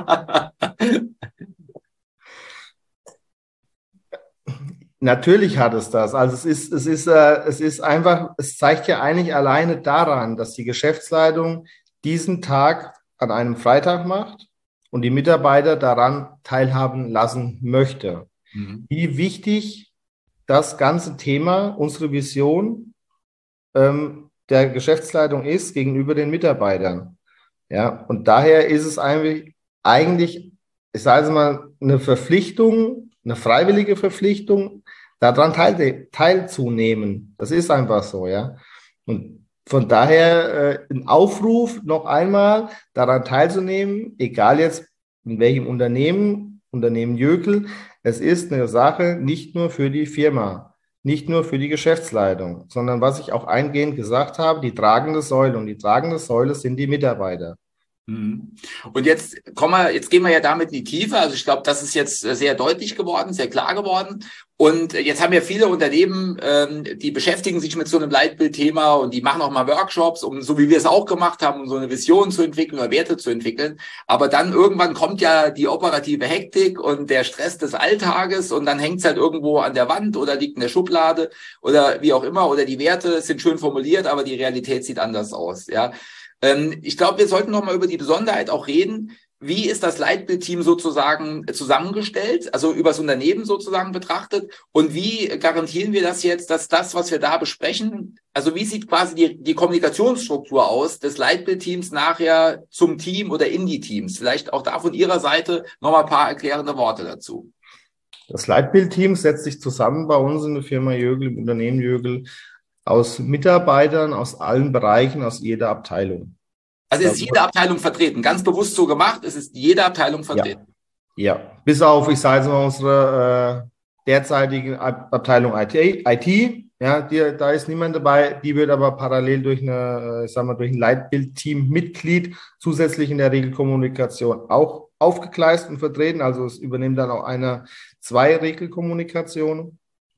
Speaker 3: Natürlich hat es das. Also es ist, es ist, äh, es ist einfach, es zeigt ja eigentlich alleine daran, dass die Geschäftsleitung diesen Tag an einem Freitag macht und die Mitarbeiter daran teilhaben lassen möchte. Mhm. Wie wichtig das ganze Thema, unsere Vision ähm, der Geschäftsleitung ist gegenüber den Mitarbeitern. Ja, und daher ist es eigentlich, eigentlich, ich sage mal, eine Verpflichtung, eine freiwillige Verpflichtung, daran teil, teilzunehmen. Das ist einfach so, ja. Und von daher äh, ein Aufruf noch einmal, daran teilzunehmen, egal jetzt in welchem Unternehmen, Unternehmen Jöckel, es ist eine Sache nicht nur für die Firma, nicht nur für die Geschäftsleitung, sondern was ich auch eingehend gesagt habe, die tragende Säule. Und die tragende Säule sind die Mitarbeiter.
Speaker 1: Und jetzt kommen wir, jetzt gehen wir ja damit in die Tiefe. Also ich glaube, das ist jetzt sehr deutlich geworden, sehr klar geworden. Und jetzt haben ja viele Unternehmen, ähm, die beschäftigen sich mit so einem Leitbildthema und die machen auch mal Workshops, um, so wie wir es auch gemacht haben, um so eine Vision zu entwickeln oder Werte zu entwickeln. Aber dann irgendwann kommt ja die operative Hektik und der Stress des Alltages und dann hängt es halt irgendwo an der Wand oder liegt in der Schublade oder wie auch immer. Oder die Werte sind schön formuliert, aber die Realität sieht anders aus, ja. Ich glaube, wir sollten noch mal über die Besonderheit auch reden. Wie ist das Leitbildteam sozusagen zusammengestellt, also über das Unternehmen sozusagen betrachtet? Und wie garantieren wir das jetzt, dass das, was wir da besprechen, also wie sieht quasi die, die Kommunikationsstruktur aus des Leitbildteams nachher zum Team oder in die Teams? Vielleicht auch da von Ihrer Seite noch mal ein paar erklärende Worte dazu.
Speaker 3: Das Leitbildteam setzt sich zusammen bei uns in der Firma Jöckel, im Unternehmen Jöckel, aus Mitarbeitern, aus allen Bereichen, aus jeder Abteilung.
Speaker 1: Also ist jede Abteilung vertreten, ganz bewusst so gemacht, es ist jede Abteilung vertreten.
Speaker 3: Ja, ja. Bis auf, ich sage jetzt mal, unsere äh, derzeitige Ab- Abteilung I T, I T, ja, die, da ist niemand dabei, die wird aber parallel durch eine, ich sag mal, durch ein Leitbildteam-Mitglied zusätzlich in der Regelkommunikation auch aufgegleist und vertreten, also es übernimmt dann auch eine, zwei Regelkommunikationen.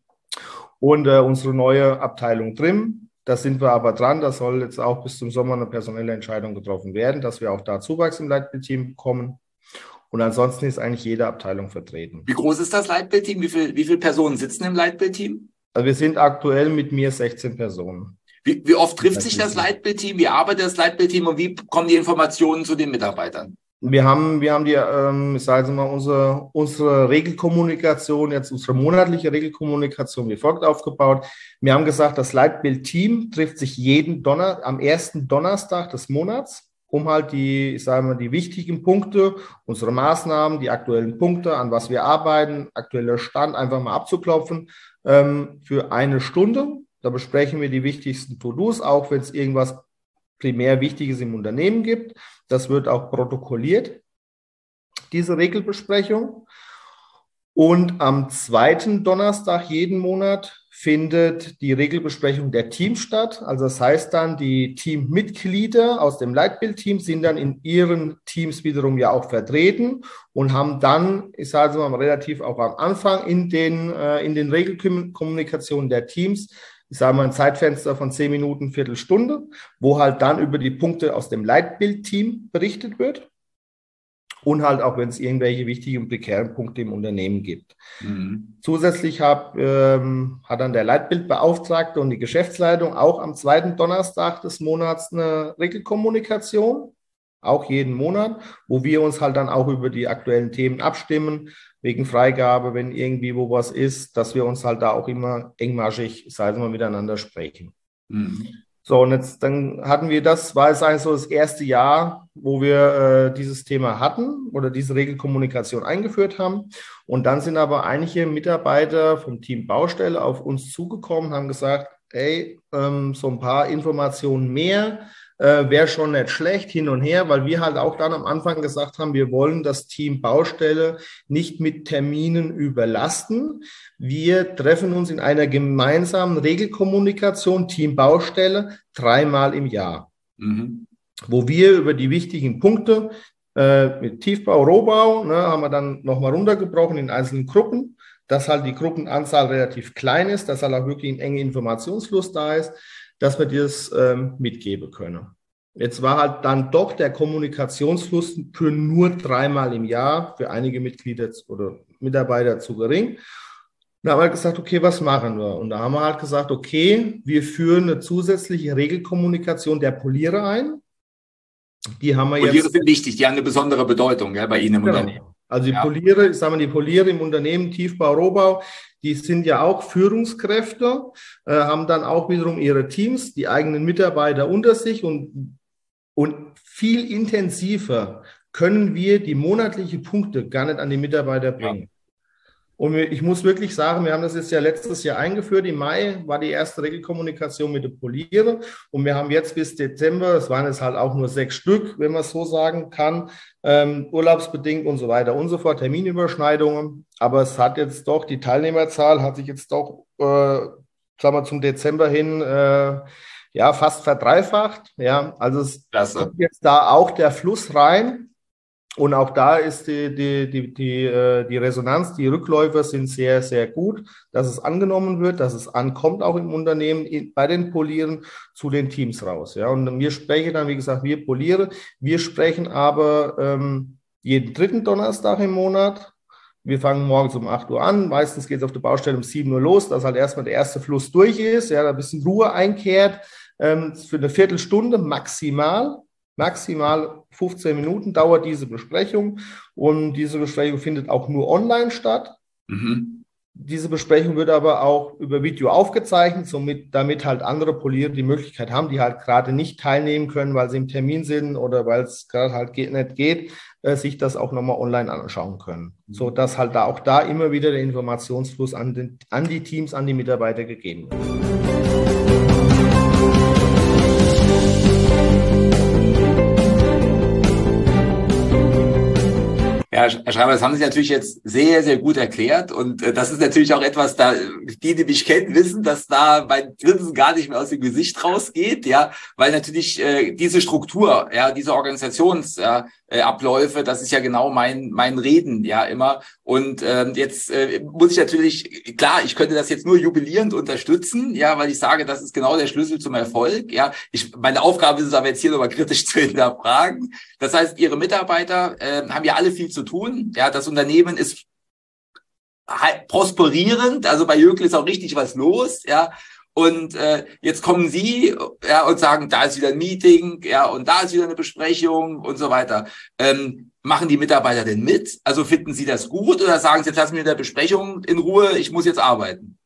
Speaker 3: Und äh, unsere neue Abteilung Trim, da sind wir aber dran, da soll jetzt auch bis zum Sommer eine personelle Entscheidung getroffen werden, dass wir auch da Zuwachs im Leitbildteam bekommen. Und ansonsten ist eigentlich jede Abteilung vertreten.
Speaker 1: Wie groß ist das Leitbildteam? Wie viel, wie viele Personen sitzen im Leitbildteam?
Speaker 3: Also wir sind aktuell mit mir sechzehn Personen.
Speaker 1: Wie, wie oft trifft sich das Leitbildteam? Wie arbeitet das Leitbildteam und wie kommen die Informationen zu den Mitarbeitern?
Speaker 3: Wir haben, wir haben die, ähm, ich sage mal, unsere, unsere Regelkommunikation, jetzt unsere monatliche Regelkommunikation wie folgt aufgebaut. Wir haben gesagt, das Leitbildteam trifft sich jeden Donner, am ersten Donnerstag des Monats, um halt die, ich sage mal, die wichtigen Punkte, unsere Maßnahmen, die aktuellen Punkte, an was wir arbeiten, aktueller Stand einfach mal abzuklopfen, ähm, für eine Stunde. Da besprechen wir die wichtigsten To-Dos, auch wenn es irgendwas primär Wichtiges im Unternehmen gibt. Das wird auch protokolliert, diese Regelbesprechung. Und am zweiten Donnerstag jeden Monat findet die Regelbesprechung der Teams statt. Also das heißt dann, die Teammitglieder aus dem Leitbildteam sind dann in ihren Teams wiederum ja auch vertreten und haben dann, ich sage mal relativ auch am Anfang in den, äh, in den Regelkommunikationen der Teams, ich sage mal ein Zeitfenster von zehn Minuten, Viertelstunde, wo halt dann über die Punkte aus dem Leitbildteam berichtet wird und halt auch, wenn es irgendwelche wichtigen und prekären Punkte im Unternehmen gibt. Mhm. Zusätzlich hab, ähm, hat dann der Leitbildbeauftragte und die Geschäftsleitung auch am zweiten Donnerstag des Monats eine Regelkommunikation. auch jeden Monat, wo wir uns halt dann auch über die aktuellen Themen abstimmen, wegen Freigabe, wenn irgendwie wo was ist, dass wir uns halt da auch immer engmaschig, sagen wir, miteinander sprechen. Mhm. So, und jetzt dann hatten wir das, war es eigentlich so das erste Jahr, wo wir äh, dieses Thema hatten oder diese Regelkommunikation eingeführt haben. Und dann sind aber einige Mitarbeiter vom Team Baustelle auf uns zugekommen, haben gesagt, hey, ähm, so ein paar Informationen mehr äh, wäre schon nicht schlecht, hin und her, weil wir halt auch dann am Anfang gesagt haben, wir wollen das Team Baustelle nicht mit Terminen überlasten. Wir treffen uns in einer gemeinsamen Regelkommunikation, Team Baustelle, dreimal im Jahr, mhm. wo wir über die wichtigen Punkte äh, mit Tiefbau, Rohbau, ne, haben wir dann nochmal runtergebrochen in einzelnen Gruppen, dass halt die Gruppenanzahl relativ klein ist, dass halt auch wirklich ein enger Informationsfluss da ist, dass wir das ähm, mitgeben können. Jetzt war halt dann doch der Kommunikationsfluss für nur dreimal im Jahr für einige Mitglieder oder Mitarbeiter zu gering. Da haben wir gesagt, okay, was machen wir? Und da haben wir halt gesagt, okay, wir führen eine zusätzliche Regelkommunikation der Poliere ein. Die haben wir
Speaker 1: Poliere
Speaker 3: jetzt.
Speaker 1: sind wichtig, die haben eine besondere Bedeutung, ja, bei Ihnen im
Speaker 3: Genau.
Speaker 1: Unternehmen.
Speaker 3: Also die
Speaker 1: ja.
Speaker 3: Poliere, ich sage mal, die Poliere im Unternehmen, Tiefbau, Rohbau, die sind ja auch Führungskräfte, äh, haben dann auch wiederum ihre Teams, die eigenen Mitarbeiter unter sich und, und viel intensiver können wir die monatlichen Punkte gar nicht an die Mitarbeiter bringen. Ja. Und ich muss wirklich sagen, wir haben das jetzt ja letztes Jahr eingeführt. Im Mai war die erste Regelkommunikation mit der Poliere. Und wir haben jetzt bis Dezember, es waren jetzt halt auch nur sechs Stück, wenn man es so sagen kann, ähm, urlaubsbedingt und so weiter und so fort, Terminüberschneidungen. Aber es hat jetzt doch, die Teilnehmerzahl hat sich jetzt doch, äh, sagen wir, zum Dezember hin, äh, ja, fast verdreifacht. Ja, also es
Speaker 1: Klasse.
Speaker 3: Kommt jetzt da auch der Fluss rein. Und auch da ist die, die, die, die, die Resonanz, die Rückläufe sind sehr, sehr gut, dass es angenommen wird, dass es ankommt auch im Unternehmen bei den Polieren zu den Teams raus. Ja, und wir sprechen dann, wie gesagt, wir Poliere, wir sprechen aber ähm, jeden dritten Donnerstag im Monat. Wir fangen morgens um acht Uhr an, meistens geht es auf der Baustelle um sieben Uhr los, dass halt erstmal der erste Fluss durch ist, ja, da ein bisschen Ruhe einkehrt, ähm, für eine Viertelstunde maximal. Maximal fünfzehn Minuten dauert diese Besprechung und diese Besprechung findet auch nur online statt. Mhm. Diese Besprechung wird aber auch über Video aufgezeichnet, somit, damit halt andere Poliere die Möglichkeit haben, die halt gerade nicht teilnehmen können, weil sie im Termin sind oder weil es gerade halt geht, nicht geht, äh, sich das auch nochmal online anschauen können. Mhm. So dass halt da auch da immer wieder der Informationsfluss an, den, an die Teams, an die Mitarbeiter gegeben wird.
Speaker 1: Ja, Herr Schreiber, das haben Sie natürlich jetzt sehr, sehr gut erklärt und äh, das ist natürlich auch etwas, da die, die mich kennen, wissen, dass da mein Grinsen gar nicht mehr aus dem Gesicht rausgeht, ja, weil natürlich äh, diese Struktur, ja, diese Organisationsabläufe, äh, Abläufe, das ist ja genau mein mein Reden, ja, immer. Und ähm, jetzt äh, muss ich natürlich, klar, ich könnte das jetzt nur jubilierend unterstützen, ja, weil ich sage, das ist genau der Schlüssel zum Erfolg, ja. Ich, meine Aufgabe ist es aber jetzt hier nochmal kritisch zu hinterfragen. Das heißt, Ihre Mitarbeiter äh, haben ja alle viel zu tun. Ja, das Unternehmen ist prosperierend, also bei Jökel ist auch richtig was los, ja. Und äh, jetzt kommen Sie ja und sagen, da ist wieder ein Meeting, ja, und da ist wieder eine Besprechung und so weiter. Ähm, machen die Mitarbeiter denn mit? Also finden Sie das gut oder sagen Sie, jetzt lassen wir in der Besprechung in Ruhe, ich muss jetzt arbeiten?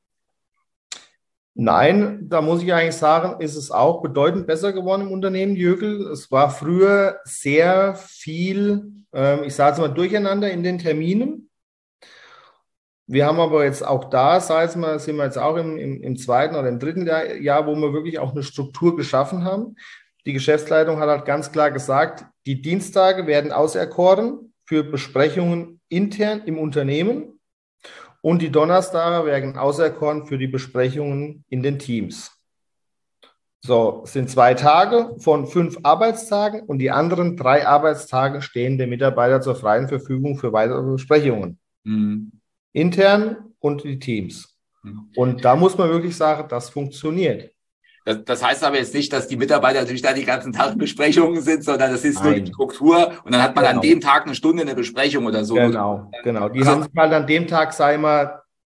Speaker 3: Nein, da muss ich eigentlich sagen, ist es auch bedeutend besser geworden im Unternehmen Jökel. Es war früher sehr viel, ähm, ich sage es mal, Durcheinander in den Terminen. Wir haben aber jetzt auch da, sei es mal, sind wir jetzt auch im, im, im zweiten oder im dritten Jahr, Jahr, wo wir wirklich auch eine Struktur geschaffen haben. Die Geschäftsleitung hat halt ganz klar gesagt, die Dienstage werden auserkoren für Besprechungen intern im Unternehmen und die Donnerstage werden auserkoren für die Besprechungen in den Teams. So, es sind zwei Tage von fünf Arbeitstagen und die anderen drei Arbeitstage stehen den Mitarbeitern zur freien Verfügung für weitere Besprechungen. Mhm. Intern und die Teams. Und da muss man wirklich sagen, das funktioniert.
Speaker 1: Das, das heißt aber jetzt nicht, dass die Mitarbeiter natürlich da die ganzen Tag Besprechungen sind, sondern das ist Nein. nur die Struktur und dann hat man genau. an dem Tag eine Stunde eine Besprechung oder so.
Speaker 3: Genau, genau. Die also, haben sich halt an dem Tag, sei mal,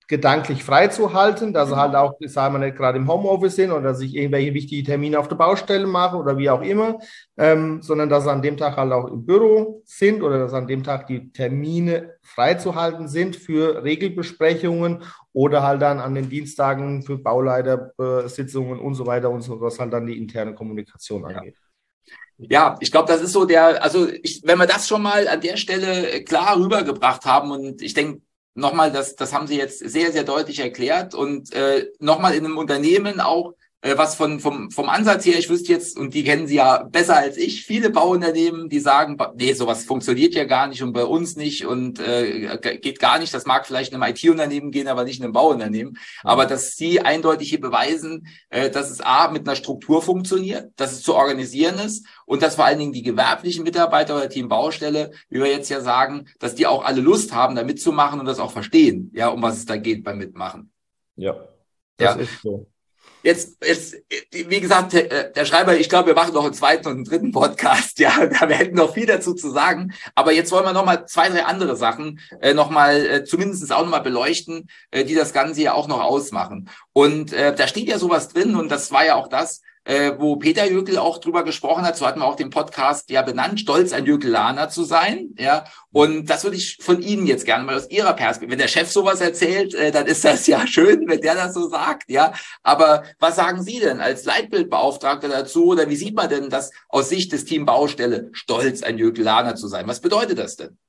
Speaker 3: gedanklich frei zu halten, dass sie halt auch, sagen wir nicht, gerade im Homeoffice sind oder dass ich irgendwelche wichtigen Termine auf der Baustelle mache oder wie auch immer, ähm, sondern dass sie an dem Tag halt auch im Büro sind oder dass an dem Tag die Termine freizuhalten sind für Regelbesprechungen oder halt dann an den Dienstagen für Bauleitersitzungen und so weiter und so, was halt dann die interne Kommunikation angeht.
Speaker 1: Ja, ich glaube, das ist so der, also ich, wenn wir das schon mal an der Stelle klar rübergebracht haben und ich denke, nochmal, das, das haben Sie jetzt sehr, sehr deutlich erklärt und äh, nochmal in einem Unternehmen auch, äh, was von vom vom Ansatz her, ich wüsste jetzt, und die kennen Sie ja besser als ich, viele Bauunternehmen, die sagen, nee, sowas funktioniert ja gar nicht und bei uns nicht und äh, geht gar nicht, das mag vielleicht in einem I T-Unternehmen gehen, aber nicht in einem Bauunternehmen, ja. Aber dass Sie eindeutig hier beweisen, äh, dass es A, mit einer Struktur funktioniert, dass es zu organisieren ist und dass vor allen Dingen die gewerblichen Mitarbeiter oder Team Baustelle, wie wir jetzt ja sagen, dass die auch alle Lust haben, da mitzumachen und das auch verstehen, ja, um was es da geht beim Mitmachen.
Speaker 3: Ja, das
Speaker 1: ja.
Speaker 3: ist so.
Speaker 1: Jetzt, jetzt, wie gesagt, der Schreiber, ich glaube, wir machen noch einen zweiten und einen dritten Podcast, ja, da wir hätten noch viel dazu zu sagen, aber jetzt wollen wir noch mal zwei, drei andere Sachen äh, noch mal, äh, zumindest auch noch mal beleuchten, äh, die das Ganze ja auch noch ausmachen. Und äh, da steht ja sowas drin und das war ja auch das, äh, wo Peter Jöckel auch drüber gesprochen hat, so hatten wir auch den Podcast ja benannt, stolz ein Jöckelaner zu sein, ja, und das würde ich von Ihnen jetzt gerne mal aus Ihrer Perspektive, wenn der Chef sowas erzählt, äh, dann ist das ja schön, wenn der das so sagt, ja, aber was sagen Sie denn als Leitbildbeauftragter dazu oder wie sieht man denn das aus Sicht des Team Baustelle, stolz ein Jöckelaner zu sein? Was bedeutet das denn?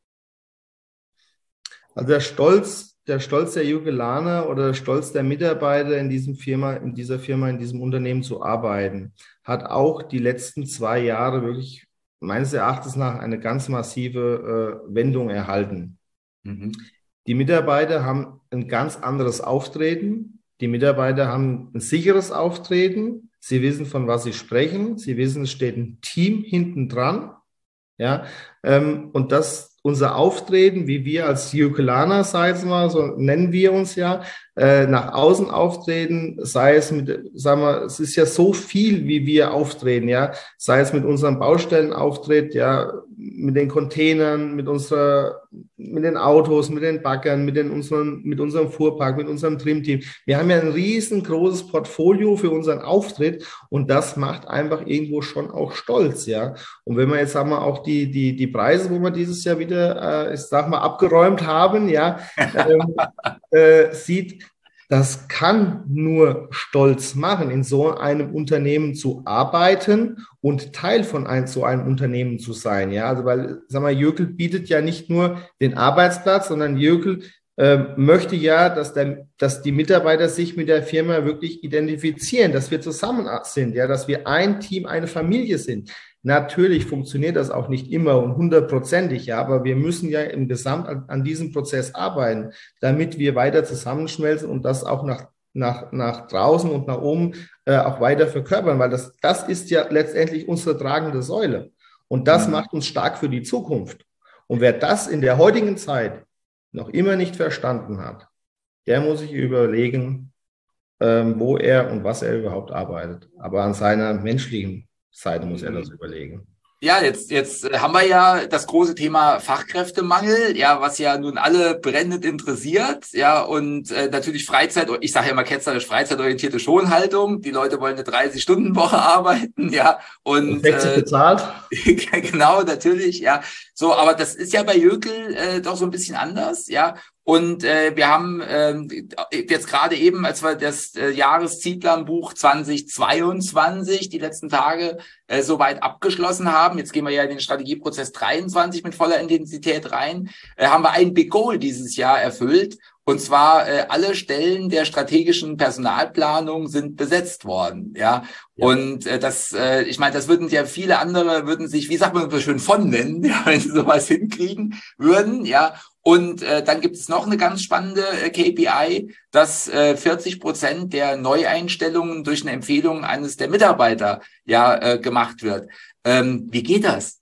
Speaker 3: Also der Stolz Der Stolz der Jöckelaner oder der Stolz der Mitarbeiter in diesem Firma, in dieser Firma, in diesem Unternehmen zu arbeiten, hat auch die letzten zwei Jahre wirklich meines Erachtens nach eine ganz massive äh, Wendung erhalten. Mhm. Die Mitarbeiter haben ein ganz anderes Auftreten. Die Mitarbeiter haben ein sicheres Auftreten. Sie wissen, von was sie sprechen. Sie wissen, es steht ein Team hinten dran. Ja, ähm, und das unser Auftreten, wie wir als Jöckelaner, sei es mal, so nennen wir uns ja, äh, nach außen auftreten, sei es mit, sagen wir, es ist ja so viel, wie wir auftreten, ja, sei es mit unserem Baustellenauftritt, ja, mit den Containern, mit unserer, mit den Autos, mit den Baggern, mit den unseren, mit unserem Fuhrpark, mit unserem Trimteam. Wir haben ja ein riesengroßes Portfolio für unseren Auftritt und das macht einfach irgendwo schon auch stolz, ja. Und wenn wir jetzt, sagen wir, auch die, die, die Preise, wo wir dieses Jahr wieder, äh, ich sag mal, abgeräumt haben, ja, ähm, äh, sieht, das kann nur stolz machen, in so einem Unternehmen zu arbeiten und Teil von ein, so einem Unternehmen zu sein. Ja, also weil, sag mal, Jöckel bietet ja nicht nur den Arbeitsplatz, sondern Jöckel äh, möchte ja, dass, der, dass die Mitarbeiter sich mit der Firma wirklich identifizieren, dass wir zusammen sind, ja, dass wir ein Team, eine Familie sind. Natürlich funktioniert das auch nicht immer und hundertprozentig, ja, aber wir müssen ja im Gesamt an, an diesem Prozess arbeiten, damit wir weiter zusammenschmelzen und das auch nach, nach, nach draußen und nach oben äh, auch weiter verkörpern, weil das, das ist ja letztendlich unsere tragende Säule und das mhm. macht uns stark für die Zukunft. Und wer das in der heutigen Zeit noch immer nicht verstanden hat, der muss sich überlegen, ähm, wo er und was er überhaupt arbeitet, aber an seiner menschlichen Seite muss er das überlegen.
Speaker 1: Ja, jetzt, jetzt haben wir ja das große Thema Fachkräftemangel, ja, was ja nun alle brennend interessiert, ja, und äh, natürlich Freizeit, ich sage ja immer ketzerisch freizeitorientierte Schonhaltung. Die Leute wollen eine dreißig-Stunden-Woche arbeiten, ja, und
Speaker 3: sechzig äh, bezahlt.
Speaker 1: Genau, natürlich, ja. So, aber das ist ja bei Jöckel äh, doch so ein bisschen anders, ja. Und äh, wir haben ähm, jetzt gerade eben, als wir das äh, Jahreszielplanbuch zweitausendzweiundzwanzig die letzten Tage äh, soweit abgeschlossen haben, jetzt gehen wir ja in den Strategieprozess dreiundzwanzig mit voller Intensität rein, äh, haben wir ein Big Goal dieses Jahr erfüllt. Und zwar äh, alle Stellen der strategischen Personalplanung sind besetzt worden, ja. ja. Und äh, das, äh, ich meine, das würden ja viele andere, würden sich, wie sagt man so schön, von nennen, ja, wenn sie sowas hinkriegen würden, ja. Und äh, dann gibt es noch eine ganz spannende äh, K P I, dass äh, vierzig Prozent der Neueinstellungen durch eine Empfehlung eines der Mitarbeiter ja äh, gemacht wird. Ähm, wie geht das,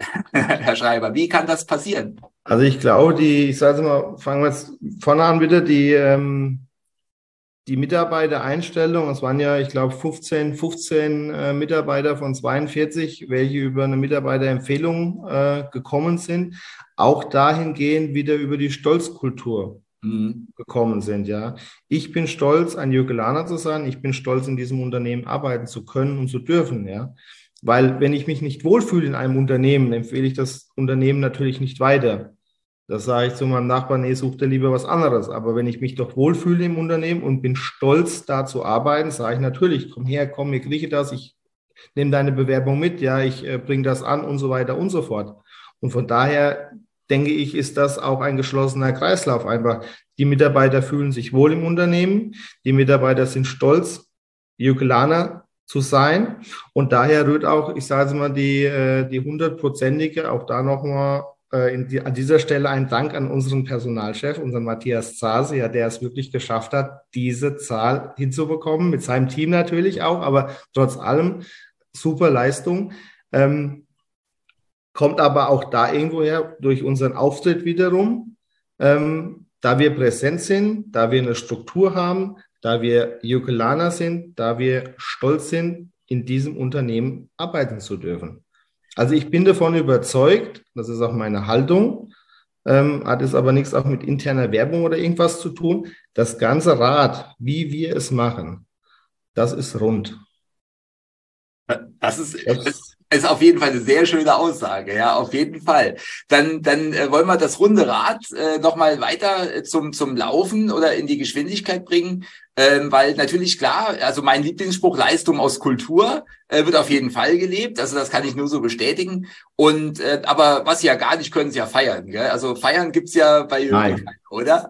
Speaker 1: Herr Schreiber? Wie kann das passieren?
Speaker 3: Also ich glaube, die, ich sage mal, fangen wir jetzt vorne an bitte, die, ähm, die Mitarbeitereinstellung, es waren ja, ich glaube, fünfzehn, fünfzehn äh, Mitarbeiter von zweiundvierzig, welche über eine Mitarbeiterempfehlung äh, gekommen sind, auch dahingehend wieder über die Stolzkultur.
Speaker 1: Mhm.
Speaker 3: gekommen sind, ja. Ich bin stolz, ein Jökelaner zu sein. Ich bin stolz, in diesem Unternehmen arbeiten zu können und zu dürfen, ja. Weil wenn ich mich nicht wohlfühle in einem Unternehmen, empfehle ich das Unternehmen natürlich nicht weiter. Das sage ich zu meinem Nachbarn, nee, such dir lieber was anderes. Aber wenn ich mich doch wohlfühle im Unternehmen und bin stolz, da zu arbeiten, sage ich natürlich, komm her, komm, mir kriege das, ich nehme deine Bewerbung mit, ja, ich äh, bringe das an und so weiter und so fort. Und von daher denke ich, ist das auch ein geschlossener Kreislauf einfach. Die Mitarbeiter fühlen sich wohl im Unternehmen, die Mitarbeiter sind stolz, Jökelaner zu sein. Und daher rührt auch, ich sage mal, die, äh, die hundertprozentige, auch da nochmal äh, in die, an dieser Stelle ein Dank an unseren Personalchef, unseren Matthias Zase, ja, der es wirklich geschafft hat, diese Zahl hinzubekommen, mit seinem Team natürlich auch, aber trotz allem super Leistung. Ähm, kommt aber auch da irgendwo her durch unseren Auftritt wiederum, ähm, da wir präsent sind, da wir eine Struktur haben, da wir Jökelaner sind, da wir stolz sind, in diesem Unternehmen arbeiten zu dürfen. Also ich bin davon überzeugt, das ist auch meine Haltung, ähm, hat es aber nichts auch mit interner Werbung oder irgendwas zu tun. Das ganze Rad, wie wir es machen, das ist rund.
Speaker 1: Das ist,
Speaker 3: Das,
Speaker 1: das ist auf jeden Fall eine sehr schöne Aussage, ja, auf jeden Fall. Dann, dann äh, wollen wir das runde Rad äh, nochmal weiter äh, zum, zum Laufen oder in die Geschwindigkeit bringen, ähm, weil natürlich klar, also mein Lieblingsspruch, Leistung aus Kultur, äh, wird auf jeden Fall gelebt, also das kann ich nur so bestätigen. Und äh, aber was sie ja gar nicht können, ist ja feiern, gell? Also feiern gibt's ja bei Jürgen,
Speaker 3: nein,
Speaker 1: oder?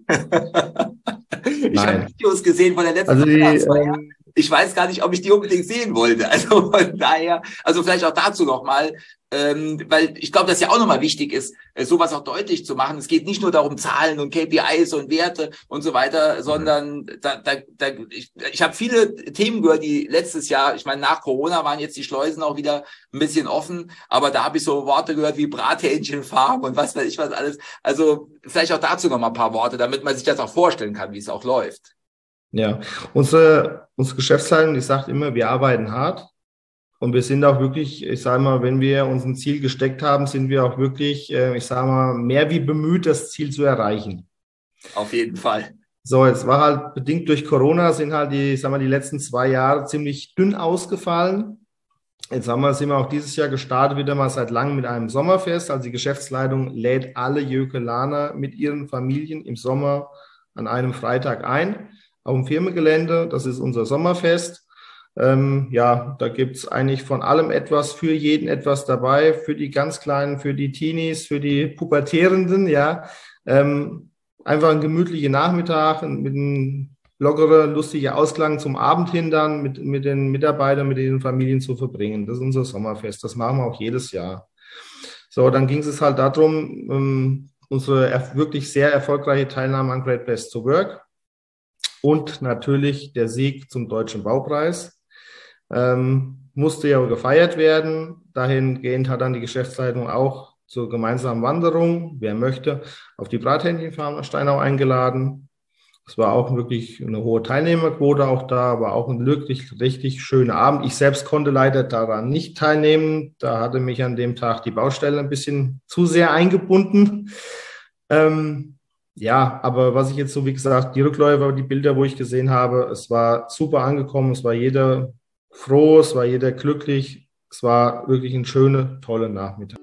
Speaker 1: Ich habe
Speaker 3: nein.
Speaker 1: Videos gesehen von der letzten
Speaker 3: Also die,
Speaker 1: Weihnachtsfeier.
Speaker 3: ähm,
Speaker 1: Ich weiß gar nicht, ob ich die unbedingt sehen wollte. Also von daher, also vielleicht auch dazu nochmal, ähm, weil ich glaube, dass ja auch nochmal wichtig ist, äh, sowas auch deutlich zu machen. Es geht nicht nur darum, Zahlen und K P Is und Werte und so weiter, sondern da, da, da, ich, ich habe viele Themen gehört, die letztes Jahr, ich meine, nach Corona waren jetzt die Schleusen auch wieder ein bisschen offen, aber da habe ich so Worte gehört wie Brathähnchenfarm und was weiß ich was alles. Also vielleicht auch dazu nochmal ein paar Worte, damit man sich das auch vorstellen kann, wie es auch läuft.
Speaker 3: Ja, unsere, unsere Geschäftsleitung, die sagt immer, wir arbeiten hart und wir sind auch wirklich, ich sage mal, wenn wir uns ein Ziel gesteckt haben, sind wir auch wirklich, äh, ich sage mal, mehr wie bemüht, das Ziel zu erreichen.
Speaker 1: Auf jeden Fall.
Speaker 3: So, jetzt war halt bedingt durch Corona, sind halt die, ich sag mal, die letzten zwei Jahre ziemlich dünn ausgefallen. Jetzt haben wir, sind wir auch dieses Jahr gestartet, wieder mal seit langem mit einem Sommerfest. Also die Geschäftsleitung lädt alle Jökelaner mit ihren Familien im Sommer an einem Freitag ein auf dem Firmengelände. Das ist unser Sommerfest. Ähm, ja, da gibt's eigentlich von allem etwas, für jeden etwas dabei, für die ganz Kleinen, für die Teenies, für die Pubertierenden, ja. Ähm, einfach ein gemütlicher Nachmittag mit einem lockeren, lustiger Ausklang zum Abend hin dann mit, mit den Mitarbeitern, mit den Familien zu verbringen. Das ist unser Sommerfest. Das machen wir auch jedes Jahr. So, dann ging es halt darum, ähm, unsere wirklich sehr erfolgreiche Teilnahme an Great Place to Work. Und natürlich der Sieg zum Deutschen Baupreis. Ähm, musste ja gefeiert werden. Dahingehend hat dann die Geschäftsleitung auch zur gemeinsamen Wanderung, wer möchte, auf die Brathähnchenfarm nach Steinau eingeladen. Es war auch wirklich eine hohe Teilnehmerquote auch da, aber auch ein wirklich richtig schöner Abend. Ich selbst konnte leider daran nicht teilnehmen. Da hatte mich an dem Tag die Baustelle ein bisschen zu sehr eingebunden. Ähm, Ja, aber was ich jetzt so, wie gesagt, die Rückläufer, die Bilder, wo ich gesehen habe, es war super angekommen, es war jeder froh, es war jeder glücklich, es war wirklich ein schöner, toller Nachmittag.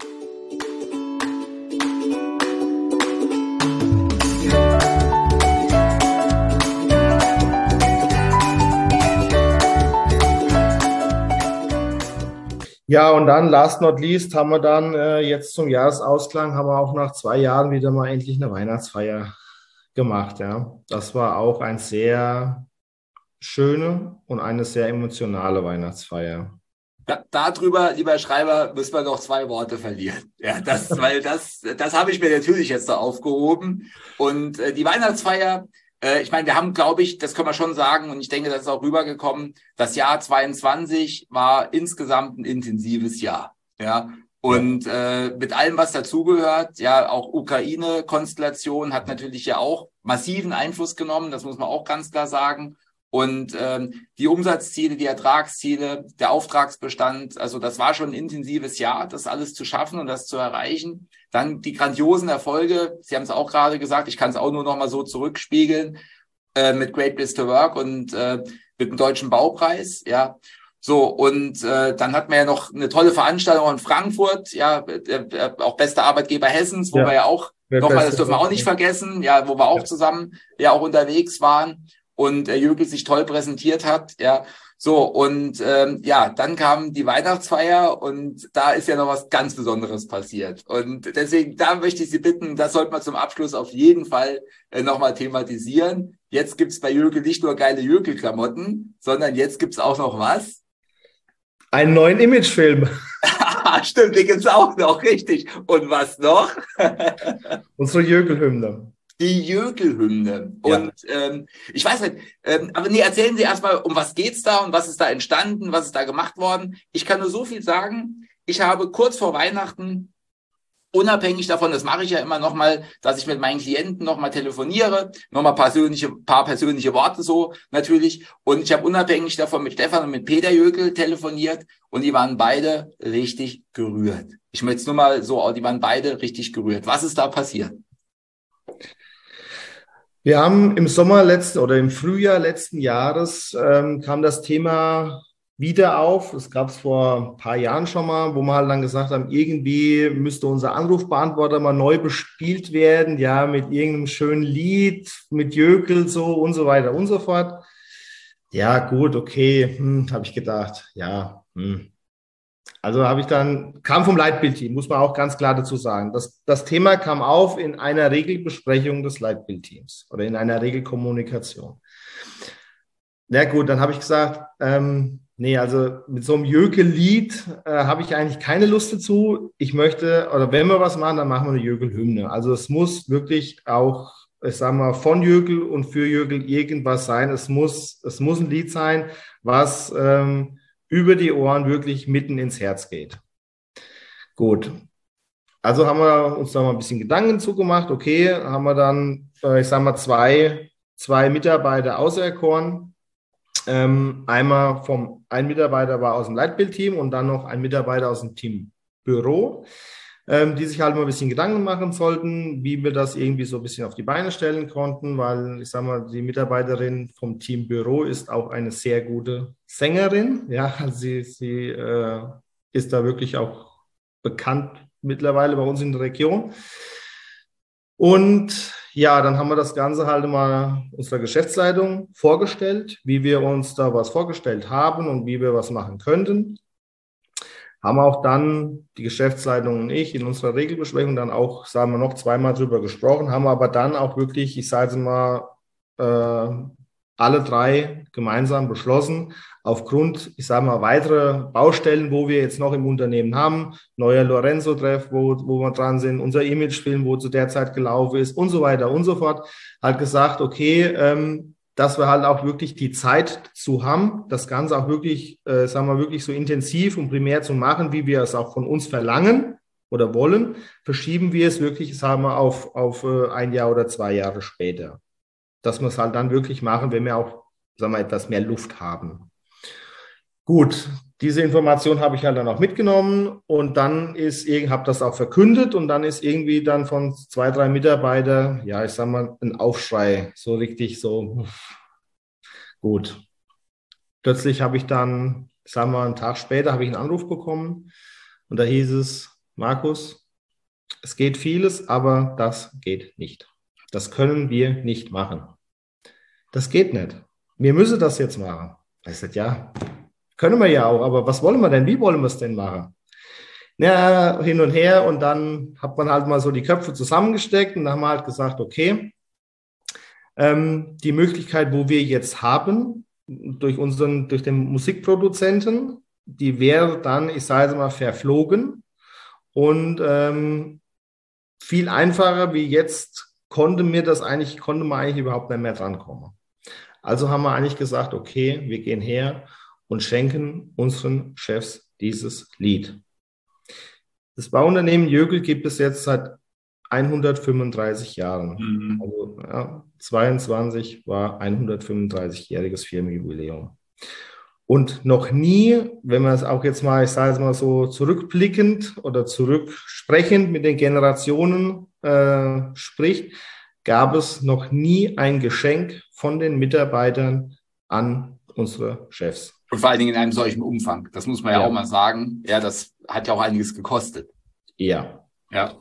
Speaker 3: Ja, und dann, last not least, haben wir dann äh, jetzt zum Jahresausklang, haben wir auch nach zwei Jahren wieder mal endlich eine Weihnachtsfeier gemacht. Ja, das war auch ein sehr schöne und eine sehr emotionale Weihnachtsfeier.
Speaker 1: Da, darüber, lieber Schreiber, müssen wir noch zwei Worte verlieren. Ja, das, weil das, das habe ich mir natürlich jetzt da aufgehoben. Und äh, die Weihnachtsfeier, äh, ich meine, wir haben, glaube ich, das können wir schon sagen, und ich denke, das ist auch rübergekommen. Das Jahr zweiundzwanzig war insgesamt ein intensives Jahr. Ja. Und äh, mit allem, was dazugehört, ja, auch Ukraine-Konstellation hat natürlich ja auch massiven Einfluss genommen, das muss man auch ganz klar sagen. Und ähm, die Umsatzziele, die Ertragsziele, der Auftragsbestand, also das war schon ein intensives Jahr, das alles zu schaffen und das zu erreichen. Dann die grandiosen Erfolge, Sie haben es auch gerade gesagt, ich kann es auch nur noch mal so zurückspiegeln, äh, mit Great Place to Work und äh, mit dem Deutschen Baupreis, ja. So, und äh, dann hatten wir ja noch eine tolle Veranstaltung in Frankfurt, ja, äh, äh, auch bester Arbeitgeber Hessens, wo
Speaker 3: Ja,
Speaker 1: wir ja auch, nochmal, das dürfen wir auch nicht vergessen, ja, wo wir auch ja. zusammen ja auch unterwegs waren und äh, Jökel sich toll präsentiert hat, ja. So, und ähm, ja, dann kam die Weihnachtsfeier und da ist ja noch was ganz Besonderes passiert. Und deswegen, da möchte ich Sie bitten, das sollte man zum Abschluss auf jeden Fall äh, nochmal thematisieren. Jetzt gibt's bei Jökel nicht nur geile Jökel-Klamotten, sondern jetzt gibt's auch noch was?
Speaker 3: Einen neuen Imagefilm.
Speaker 1: Stimmt, den gibt's auch noch, richtig. Und was noch?
Speaker 3: Unsere Jökel-Hymne.
Speaker 1: Die Jökel-Hymne. Und ja. ähm, ich weiß nicht, ähm, aber nee, erzählen Sie erstmal, um was geht's da und was ist da entstanden, was ist da gemacht worden. Ich kann nur so viel sagen. Ich habe kurz vor Weihnachten, unabhängig davon, das mache ich ja immer nochmal, dass ich mit meinen Klienten nochmal telefoniere, nochmal persönliche, paar persönliche Worte so natürlich. Und ich habe unabhängig davon mit Stefan und mit Peter Jökel telefoniert und die waren beide richtig gerührt. Ich möchte es nur mal so, die waren beide richtig gerührt. Was ist da passiert?
Speaker 3: Wir haben im Sommer letzten oder im Frühjahr letzten Jahres ähm, kam das Thema wieder auf. Es gab es vor ein paar Jahren schon mal, wo wir halt dann gesagt haben, irgendwie müsste unser Anrufbeantworter mal neu bespielt werden, ja, mit irgendeinem schönen Lied, mit Jökel so und so weiter und so fort. Ja, gut, okay, hm, habe ich gedacht, ja, hm. Also habe ich dann, kam vom Leitbildteam, muss man auch ganz klar dazu sagen. Das, das Thema kam auf in einer Regelbesprechung des Leitbildteams oder in einer Regelkommunikation. Na gut, dann habe ich gesagt, ähm, nee, also mit so einem Jökel-Lied äh, habe ich eigentlich keine Lust dazu. Ich möchte, oder wenn wir was machen, dann machen wir eine Jökel-Hymne. Also es muss wirklich auch, ich sage mal, von Jökel und für Jökel irgendwas sein. Es muss, es muss ein Lied sein, was ähm, über die Ohren wirklich mitten ins Herz geht. Gut. Also haben wir uns da mal ein bisschen Gedanken zugemacht. Okay, haben wir dann, äh, ich sage mal, zwei, zwei Mitarbeiter auserkoren. Ähm, einmal vom, ein Mitarbeiter war aus dem Leitbildteam und dann noch ein Mitarbeiter aus dem Team Büro, ähm, die sich halt mal ein bisschen Gedanken machen sollten, wie wir das irgendwie so ein bisschen auf die Beine stellen konnten, weil ich sage mal, die Mitarbeiterin vom Team Büro ist auch eine sehr gute Sängerin. Ja, sie, sie äh, ist da wirklich auch bekannt mittlerweile bei uns in der Region. Und ja, dann haben wir das Ganze halt mal unserer Geschäftsleitung vorgestellt, wie wir uns da was vorgestellt haben und wie wir was machen könnten. Haben auch dann die Geschäftsleitung und ich in unserer Regelbesprechung dann auch, sagen wir, noch zweimal drüber gesprochen, haben aber dann auch wirklich, ich sage mal, äh, alle drei gemeinsam beschlossen, aufgrund, ich sage mal, weitere Baustellen, wo wir jetzt noch im Unternehmen haben, neuer Lorenzo-Treff, wo, wo wir dran sind, unser Imagefilm, wo zu der Zeit gelaufen ist und so weiter und so fort, halt gesagt, okay, ähm, dass wir halt auch wirklich die Zeit zu haben, das Ganze auch wirklich, äh, sagen wir, wirklich so intensiv und primär zu machen, wie wir es auch von uns verlangen oder wollen, verschieben wir es wirklich, sagen wir, auf, auf äh, ein Jahr oder zwei Jahre später. Dass wir es halt dann wirklich machen, wenn wir auch, sagen wir, etwas mehr Luft haben. Gut, diese Information habe ich halt dann auch mitgenommen und dann ist, habe das auch verkündet und dann ist irgendwie dann von zwei, drei Mitarbeitern, ja, ich sage mal, ein Aufschrei, so richtig so, gut. Plötzlich habe ich dann, sagen wir, einen Tag später habe ich einen Anruf bekommen und da hieß es, Markus, es geht vieles, aber das geht nicht. Das können wir nicht machen. Das geht nicht. Wir müssen das jetzt machen. Ich sagte, ja, können wir ja auch, aber was wollen wir denn? Wie wollen wir es denn machen? Ja, hin und her und dann hat man halt mal so die Köpfe zusammengesteckt und dann haben wir halt gesagt, okay, ähm, die Möglichkeit, wo wir jetzt haben, durch unseren, durch den Musikproduzenten, die wäre dann, ich sage mal, verflogen und ähm, viel einfacher wie jetzt konnte mir das eigentlich, konnte man eigentlich überhaupt nicht mehr drankommen. Also haben wir eigentlich gesagt, okay, wir gehen her und schenken unseren Chefs dieses Lied. Das Bauunternehmen Jökel gibt es jetzt seit hundertfünfunddreißig Jahren.
Speaker 1: Mhm.
Speaker 3: Also ja, zweiundzwanzig war hundertfünfunddreißig-jähriges Firmenjubiläum. Und noch nie, wenn man es auch jetzt mal, ich sage es mal so, zurückblickend oder zurücksprechend mit den Generationen äh, spricht, gab es noch nie ein Geschenk von den Mitarbeitern an unsere Chefs.
Speaker 1: Und vor allen Dingen in einem solchen Umfang. Das muss man ja, ja auch mal sagen. Ja, das hat ja auch einiges gekostet.
Speaker 3: Ja.
Speaker 1: Ja.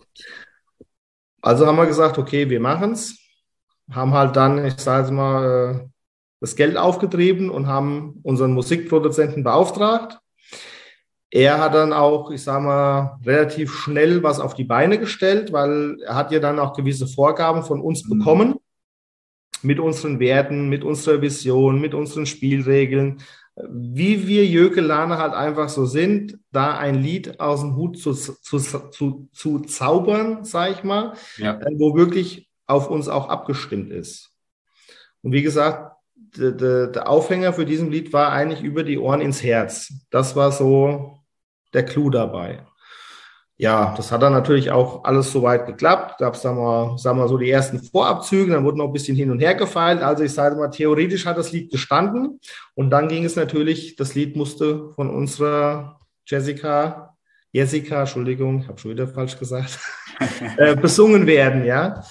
Speaker 3: Also haben wir gesagt, okay, wir machen es. Haben halt dann, ich sage es mal, das Geld aufgetrieben und haben unseren Musikproduzenten beauftragt. Er hat dann auch, ich sage mal, relativ schnell was auf die Beine gestellt, weil er hat ja dann auch gewisse Vorgaben von uns mhm. bekommen. Mit unseren Werten, mit unserer Vision, mit unseren Spielregeln. Wie wir Jökelaner halt einfach so sind, da ein Lied aus dem Hut zu, zu, zu, zu zaubern, sage ich mal, ja. wo wirklich auf uns auch abgestimmt ist. Und wie gesagt, der, der, der Aufhänger für diesen Lied war eigentlich über die Ohren ins Herz. Das war so der Clou dabei. Ja, das hat dann natürlich auch alles soweit geklappt. Gab es dann mal, sagen wir mal, so die ersten Vorabzüge, dann wurde noch ein bisschen hin und her gefeilt. Also ich sage mal, theoretisch hat das Lied gestanden. Und dann ging es natürlich, das Lied musste von unserer Jessica, Jessica, Entschuldigung, ich habe schon wieder falsch gesagt, äh, besungen werden, ja.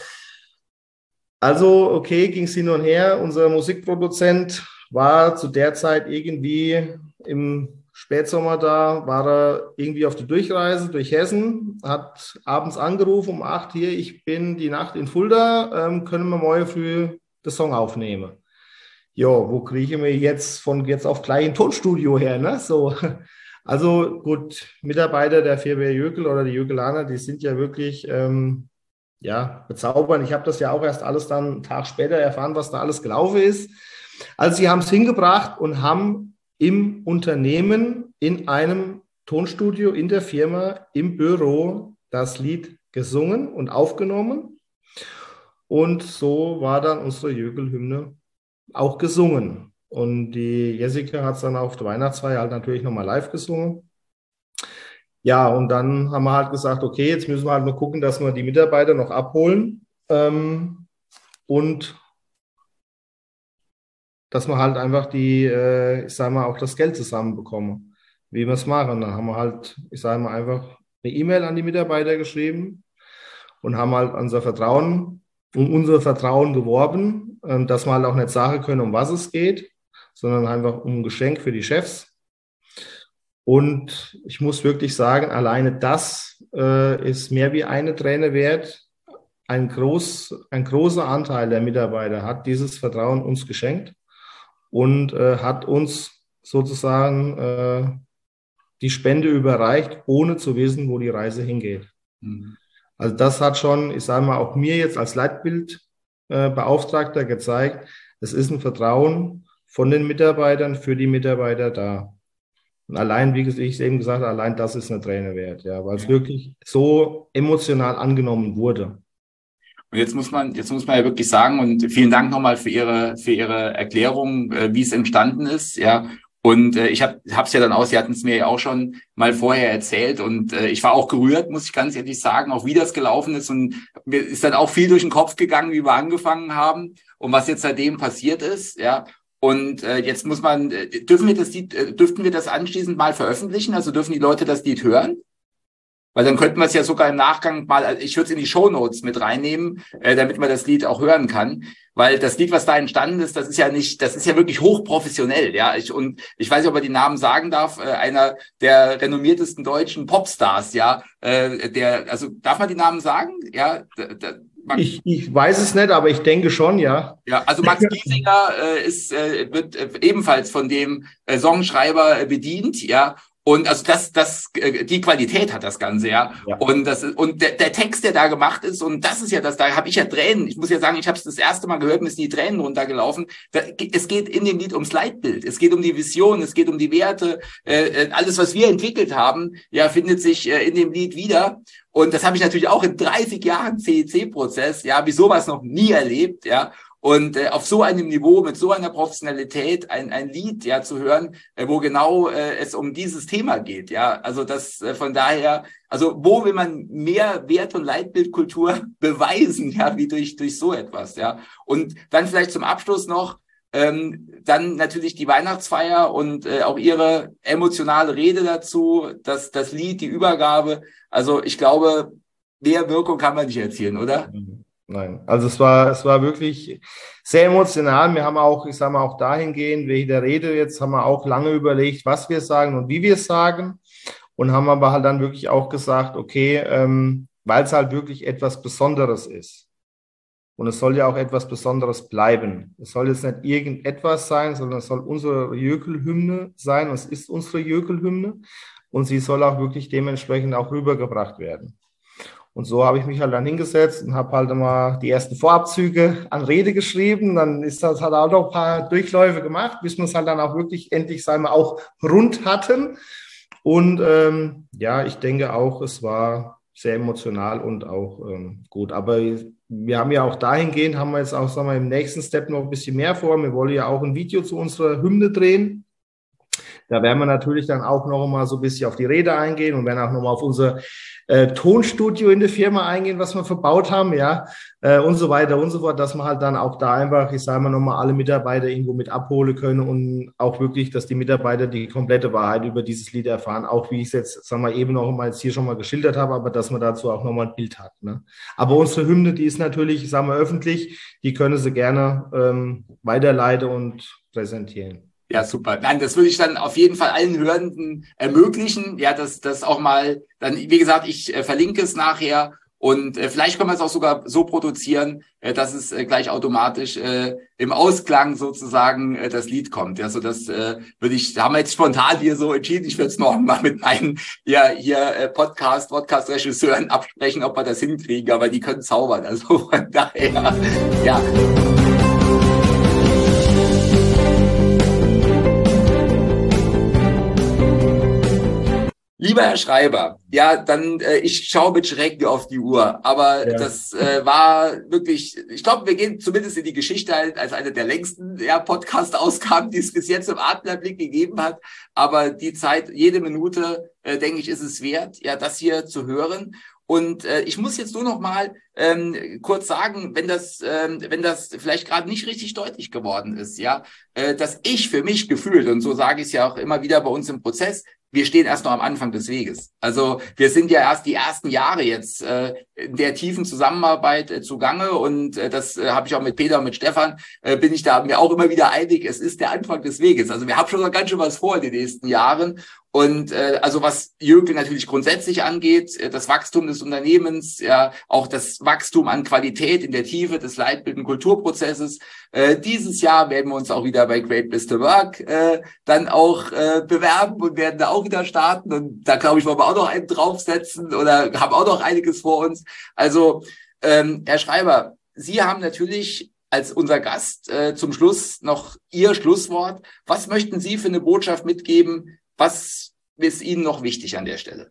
Speaker 3: Also, okay, ging es hin und her. Unser Musikproduzent war zu der Zeit irgendwie im Spätsommer da, war er irgendwie auf der Durchreise durch Hessen, hat abends angerufen um acht, hier, ich bin die Nacht in Fulda, ähm, können wir morgen früh den Song aufnehmen. Jo, wo kriege ich mir jetzt von jetzt auf gleich ein Tonstudio her, ne? So. Also gut, Mitarbeiter der Firma Jökel oder die Jökelaner, die sind ja wirklich ähm, ja, bezaubern. Ich habe das ja auch erst alles dann einen Tag später erfahren, was da alles gelaufen ist. Also sie haben es hingebracht und haben im Unternehmen, in einem Tonstudio, in der Firma, im Büro das Lied gesungen und aufgenommen. Und so war dann unsere Jökel-Hymne auch gesungen. Und die Jessica hat es dann auf der Weihnachtsfeier halt natürlich nochmal live gesungen. Ja, und dann haben wir halt gesagt, okay, jetzt müssen wir halt nur gucken, dass wir die Mitarbeiter noch abholen ähm, und dass wir halt einfach die, äh, ich sage mal, auch das Geld zusammenbekommen, wie wir es machen. Dann haben wir halt, ich sage mal, einfach eine E-Mail an die Mitarbeiter geschrieben und haben halt unser Vertrauen, um unser Vertrauen geworben, äh, dass wir halt auch nicht sagen können, um was es geht, sondern einfach um ein Geschenk für die Chefs. Und ich muss wirklich sagen, alleine das äh, ist mehr wie eine Träne wert. Ein, groß, ein großer Anteil der Mitarbeiter hat dieses Vertrauen uns geschenkt und äh, hat uns sozusagen äh, die Spende überreicht, ohne zu wissen, wo die Reise hingeht. Mhm. Also das hat schon, ich sage mal, auch mir jetzt als Leitbildbeauftragter äh, gezeigt, es ist ein Vertrauen von den Mitarbeitern für die Mitarbeiter da. Und allein, wie ich eben gesagt habe, allein das ist eine Träne wert, ja, weil es ja. wirklich so emotional angenommen wurde.
Speaker 1: Und jetzt muss man, jetzt muss man ja wirklich sagen, und vielen Dank nochmal für Ihre, für Ihre Erklärung, äh, wie es entstanden ist, ja. Und äh, ich habe es ja dann auch, Sie hatten es mir ja auch schon mal vorher erzählt und äh, ich war auch gerührt, muss ich ganz ehrlich sagen, auch wie das gelaufen ist und mir ist dann auch viel durch den Kopf gegangen, wie wir angefangen haben und was jetzt seitdem passiert ist, ja. Und äh, jetzt muss man, äh, dürfen wir das Lied, äh, dürften wir das anschließend mal veröffentlichen? Also dürfen die Leute das Lied hören? Weil dann könnten wir es ja sogar im Nachgang mal, ich würde es in die Shownotes mit reinnehmen, äh, damit man das Lied auch hören kann. Weil das Lied, was da entstanden ist, das ist ja nicht, das ist ja wirklich hochprofessionell, ja. Ich, und ich weiß nicht, ob er die Namen sagen darf, äh, einer der renommiertesten deutschen Popstars, ja. Äh, der, also darf man die Namen sagen? Ja. Da, da,
Speaker 3: Ich, ich weiß es nicht, aber ich denke schon, ja.
Speaker 1: Ja, also Max Giesinger äh, ist, äh, wird äh, ebenfalls von dem äh, Songschreiber äh, bedient, ja. Und also das, das, äh, die Qualität hat das Ganze, ja. ja. Und das und der, der Text, der da gemacht ist, und das ist ja das, da habe ich ja Tränen. Ich muss ja sagen, ich habe es das erste Mal gehört, mir sind die Tränen runtergelaufen. Da, es geht in dem Lied ums Leitbild, es geht um die Vision, es geht um die Werte, äh, alles, was wir entwickelt haben, ja, findet sich äh, in dem Lied wieder. Und das habe ich natürlich auch in dreißig Jahren C E C-Prozess, ja, wie sowas noch nie erlebt, ja. Und äh, auf so einem Niveau, mit so einer Professionalität ein, ein Lied ja zu hören, äh, wo genau äh, es um dieses Thema geht. Ja, also das äh, von daher, also wo will man mehr Wert- und Leitbildkultur beweisen, ja, wie durch durch so etwas, ja. Und dann vielleicht zum Abschluss noch, ähm, dann natürlich die Weihnachtsfeier und äh, auch Ihre emotionale Rede dazu, das das Lied, die Übergabe. Also ich glaube, mehr Wirkung kann man nicht erzielen, oder?
Speaker 3: Nein, also es war, es war wirklich sehr emotional. Wir haben auch, ich sage mal, auch dahingehend, wegen der Rede jetzt, haben wir auch lange überlegt, was wir sagen und wie wir es sagen. Und haben aber halt dann wirklich auch gesagt, okay, ähm, weil es halt wirklich etwas Besonderes ist. Und es soll ja auch etwas Besonderes bleiben. Es soll jetzt nicht irgendetwas sein, sondern es soll unsere Jökel-Hymne sein. Und es ist unsere Jökel-Hymne. Und sie soll auch wirklich dementsprechend auch rübergebracht werden. Und so habe ich mich halt dann hingesetzt und habe halt mal die ersten Vorabzüge an Rede geschrieben. Dann ist das halt auch noch ein paar Durchläufe gemacht, bis wir es halt dann auch wirklich endlich, sagen wir, auch rund hatten. Und ähm, ja, ich denke auch, es war sehr emotional und auch ähm, gut. Aber wir haben ja auch dahingehend, haben wir jetzt auch, sagen wir, im nächsten Step noch ein bisschen mehr vor. Wir wollen ja auch ein Video zu unserer Hymne drehen. Da werden wir natürlich dann auch noch mal so ein bisschen auf die Rede eingehen und werden auch noch mal auf unser äh, Tonstudio in der Firma eingehen, was wir verbaut haben, ja, äh, und so weiter und so fort, dass wir halt dann auch da einfach, ich sage mal, noch mal alle Mitarbeiter irgendwo mit abholen können und auch wirklich, dass die Mitarbeiter die komplette Wahrheit über dieses Lied erfahren, auch wie ich es jetzt, sagen wir, eben noch mal jetzt hier schon mal geschildert habe, aber dass man dazu auch noch mal ein Bild hat, ne? Aber unsere Hymne, die ist natürlich, sagen wir, öffentlich, die können sie gerne ähm, weiterleiten und präsentieren.
Speaker 1: Ja, super. Nein, das würde ich dann auf jeden Fall allen Hörenden ermöglichen. Ja, das, das auch mal dann, wie gesagt, ich äh, verlinke es nachher und äh, vielleicht können wir es auch sogar so produzieren, äh, dass es äh, gleich automatisch äh, im Ausklang sozusagen äh, das Lied kommt. Ja, so das äh, würde ich, da haben wir jetzt spontan hier so entschieden. Ich würde es morgen mal mit meinen ja, hier äh, Podcast, Podcast-Regisseuren absprechen, ob wir das hinkriegen, aber die können zaubern. Also von daher, ja. Lieber Herr Schreiber, ja, dann äh, ich schaue mit Schrecken auf die Uhr, aber ja. das äh, war wirklich, ich glaube, wir gehen zumindest in die Geschichte als eine der längsten ja, Podcast-Ausgaben, die es bis jetzt im Adlerblick gegeben hat, aber die Zeit, jede Minute, äh, denke ich, ist es wert, ja, das hier zu hören. Und äh, ich muss jetzt nur noch mal ähm, kurz sagen, wenn das, ähm, wenn das vielleicht gerade nicht richtig deutlich geworden ist, ja, äh, dass ich für mich gefühlt, und so sage ich es ja auch immer wieder bei uns im Prozess, wir stehen erst noch am Anfang des Weges. Also wir sind ja erst die ersten Jahre jetzt äh, in der tiefen Zusammenarbeit äh, zugange und äh, das äh, habe ich auch mit Peter und mit Stefan, äh, bin ich da mir auch immer wieder einig, es ist der Anfang des Weges. Also wir haben schon noch ganz schön was vor in den nächsten Jahren. Und äh, also was Jökel natürlich grundsätzlich angeht, äh, das Wachstum des Unternehmens, ja auch das Wachstum an Qualität in der Tiefe des leitbildenden Kulturprozesses. Äh, dieses Jahr werden wir uns auch wieder bei Great Place to Work äh, dann auch äh, bewerben und werden da auch wieder starten. Und da glaube ich, wollen wir auch noch einen draufsetzen oder haben auch noch einiges vor uns. Also ähm, Herr Schreiber, Sie haben natürlich als unser Gast äh, zum Schluss noch Ihr Schlusswort. Was möchten Sie für eine Botschaft mitgeben? Was ist Ihnen noch wichtig an der Stelle?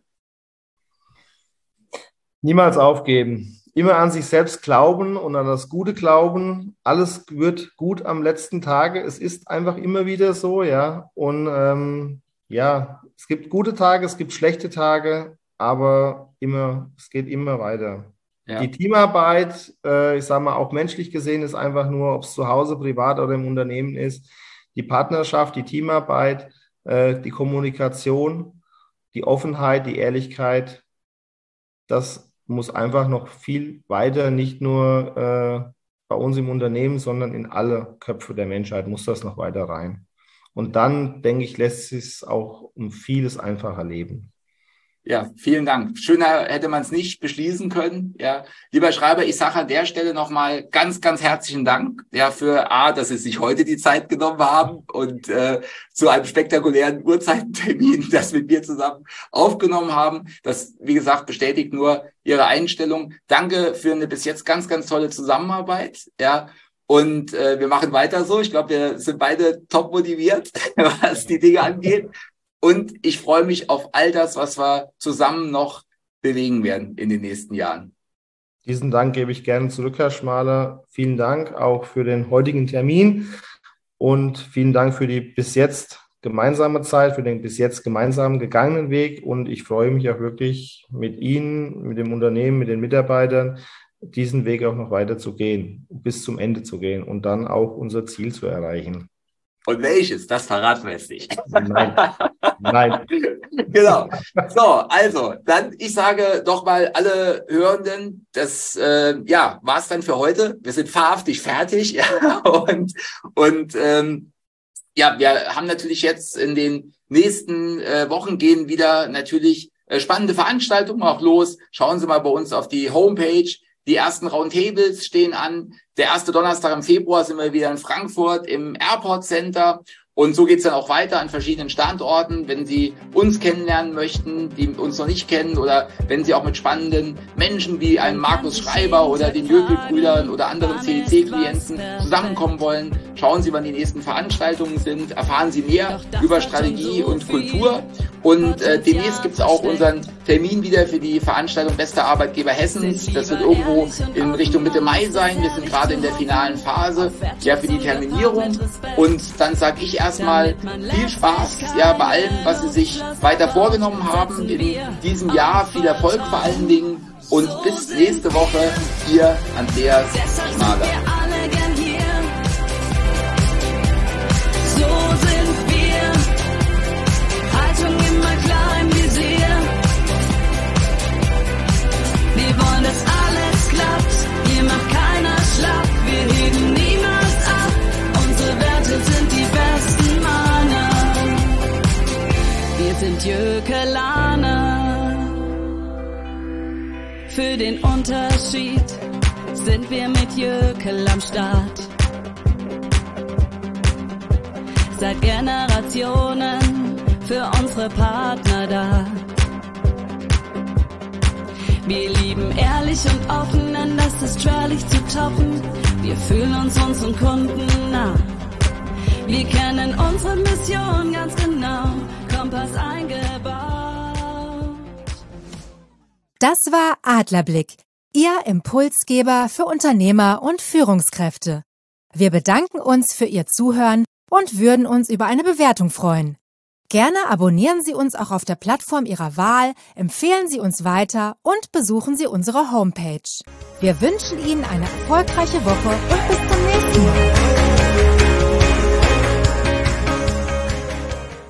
Speaker 3: Niemals aufgeben. Immer an sich selbst glauben und an das Gute glauben. Alles wird gut am letzten Tage. Es ist einfach immer wieder so, ja. Und ähm, ja, es gibt gute Tage, es gibt schlechte Tage, aber immer, es geht immer weiter. Ja. Die Teamarbeit, äh, ich sage mal, auch menschlich gesehen, ist einfach nur, ob es zu Hause, privat oder im Unternehmen ist, die Partnerschaft, die Teamarbeit, die Kommunikation, die Offenheit, die Ehrlichkeit, das muss einfach noch viel weiter, nicht nur äh, bei uns im Unternehmen, sondern in alle Köpfe der Menschheit muss das noch weiter rein. Und dann, denke ich, lässt sich es auch um vieles einfacher leben.
Speaker 1: Ja, vielen Dank. Schöner hätte man es nicht beschließen können. Ja, lieber Schreiber, ich sage an der Stelle nochmal ganz, ganz herzlichen Dank, ja, für A, dass Sie sich heute die Zeit genommen haben und äh, zu einem spektakulären Uhrzeitentermin das mit mir zusammen aufgenommen haben. Das, wie gesagt, bestätigt nur Ihre Einstellung. Danke für eine bis jetzt ganz, ganz tolle Zusammenarbeit. Ja, und äh, wir machen weiter so. Ich glaube, wir sind beide top motiviert, was die Dinge angeht. Und ich freue mich auf all das, was wir zusammen noch bewegen werden in den nächsten Jahren.
Speaker 3: Diesen Dank gebe ich gerne zurück, Herr Schmaler. Vielen Dank auch für den heutigen Termin und vielen Dank für die bis jetzt gemeinsame Zeit, für den bis jetzt gemeinsam gegangenen Weg. Und ich freue mich auch wirklich mit Ihnen, mit dem Unternehmen, mit den Mitarbeitern, diesen Weg auch noch weiter zu gehen, bis zum Ende zu gehen und dann auch unser Ziel zu erreichen.
Speaker 1: Und welches? Das verraten wir jetzt nicht.
Speaker 3: Nein. Nein.
Speaker 1: Genau. So, also, dann, ich sage doch mal alle Hörenden, das, äh, ja, war's dann für heute. Wir sind wahrhaftig fertig, ja, und, und, ähm, ja, wir haben natürlich jetzt in den nächsten äh, Wochen gehen wieder natürlich äh, spannende Veranstaltungen auch los. Schauen Sie mal bei uns auf die Homepage. Die ersten Roundtables stehen an. Der erste Donnerstag im Februar sind wir wieder in Frankfurt im Airport Center. Und so geht's dann auch weiter an verschiedenen Standorten. Wenn Sie uns kennenlernen möchten, die uns noch nicht kennen, oder wenn Sie auch mit spannenden Menschen wie einem Markus Schreiber oder den Jökel-Brüdern oder anderen C E C-Klienten zusammenkommen wollen, schauen Sie, wann die nächsten Veranstaltungen sind. Erfahren Sie mehr über Strategie und Kultur. Und äh, demnächst gibt's auch unseren Termin wieder für die Veranstaltung Bester Arbeitgeber Hessens. Das wird irgendwo in Richtung Mitte Mai sein. Wir sind gerade in der finalen Phase, ja, für die Terminierung. Und dann sage ich erstmal viel Spaß, ja, bei allem, was Sie sich weiter vorgenommen haben in diesem Jahr. Viel Erfolg vor allen Dingen. Und bis nächste Woche, hier Andreas Schmaler.
Speaker 4: Dass alles klappt, hier macht keiner schlapp, wir heben niemals ab, unsere Werte sind die besten Mahner, wir sind Jökelaner, für den Unterschied sind wir mit Jökel am Start, seit Generationen für unsere Partner da. Wir lieben ehrlich und offen, denn das ist schwerlich zu toppen. Wir fühlen uns unseren Kunden nah. Wir kennen unsere Mission ganz genau, Kompass eingebaut.
Speaker 2: Das war Adlerblick, Ihr Impulsgeber für Unternehmer und Führungskräfte. Wir bedanken uns für Ihr Zuhören und würden uns über eine Bewertung freuen. Gerne abonnieren Sie uns auch auf der Plattform Ihrer Wahl, empfehlen Sie uns weiter und besuchen Sie unsere Homepage. Wir wünschen Ihnen eine erfolgreiche Woche und bis zum nächsten Mal.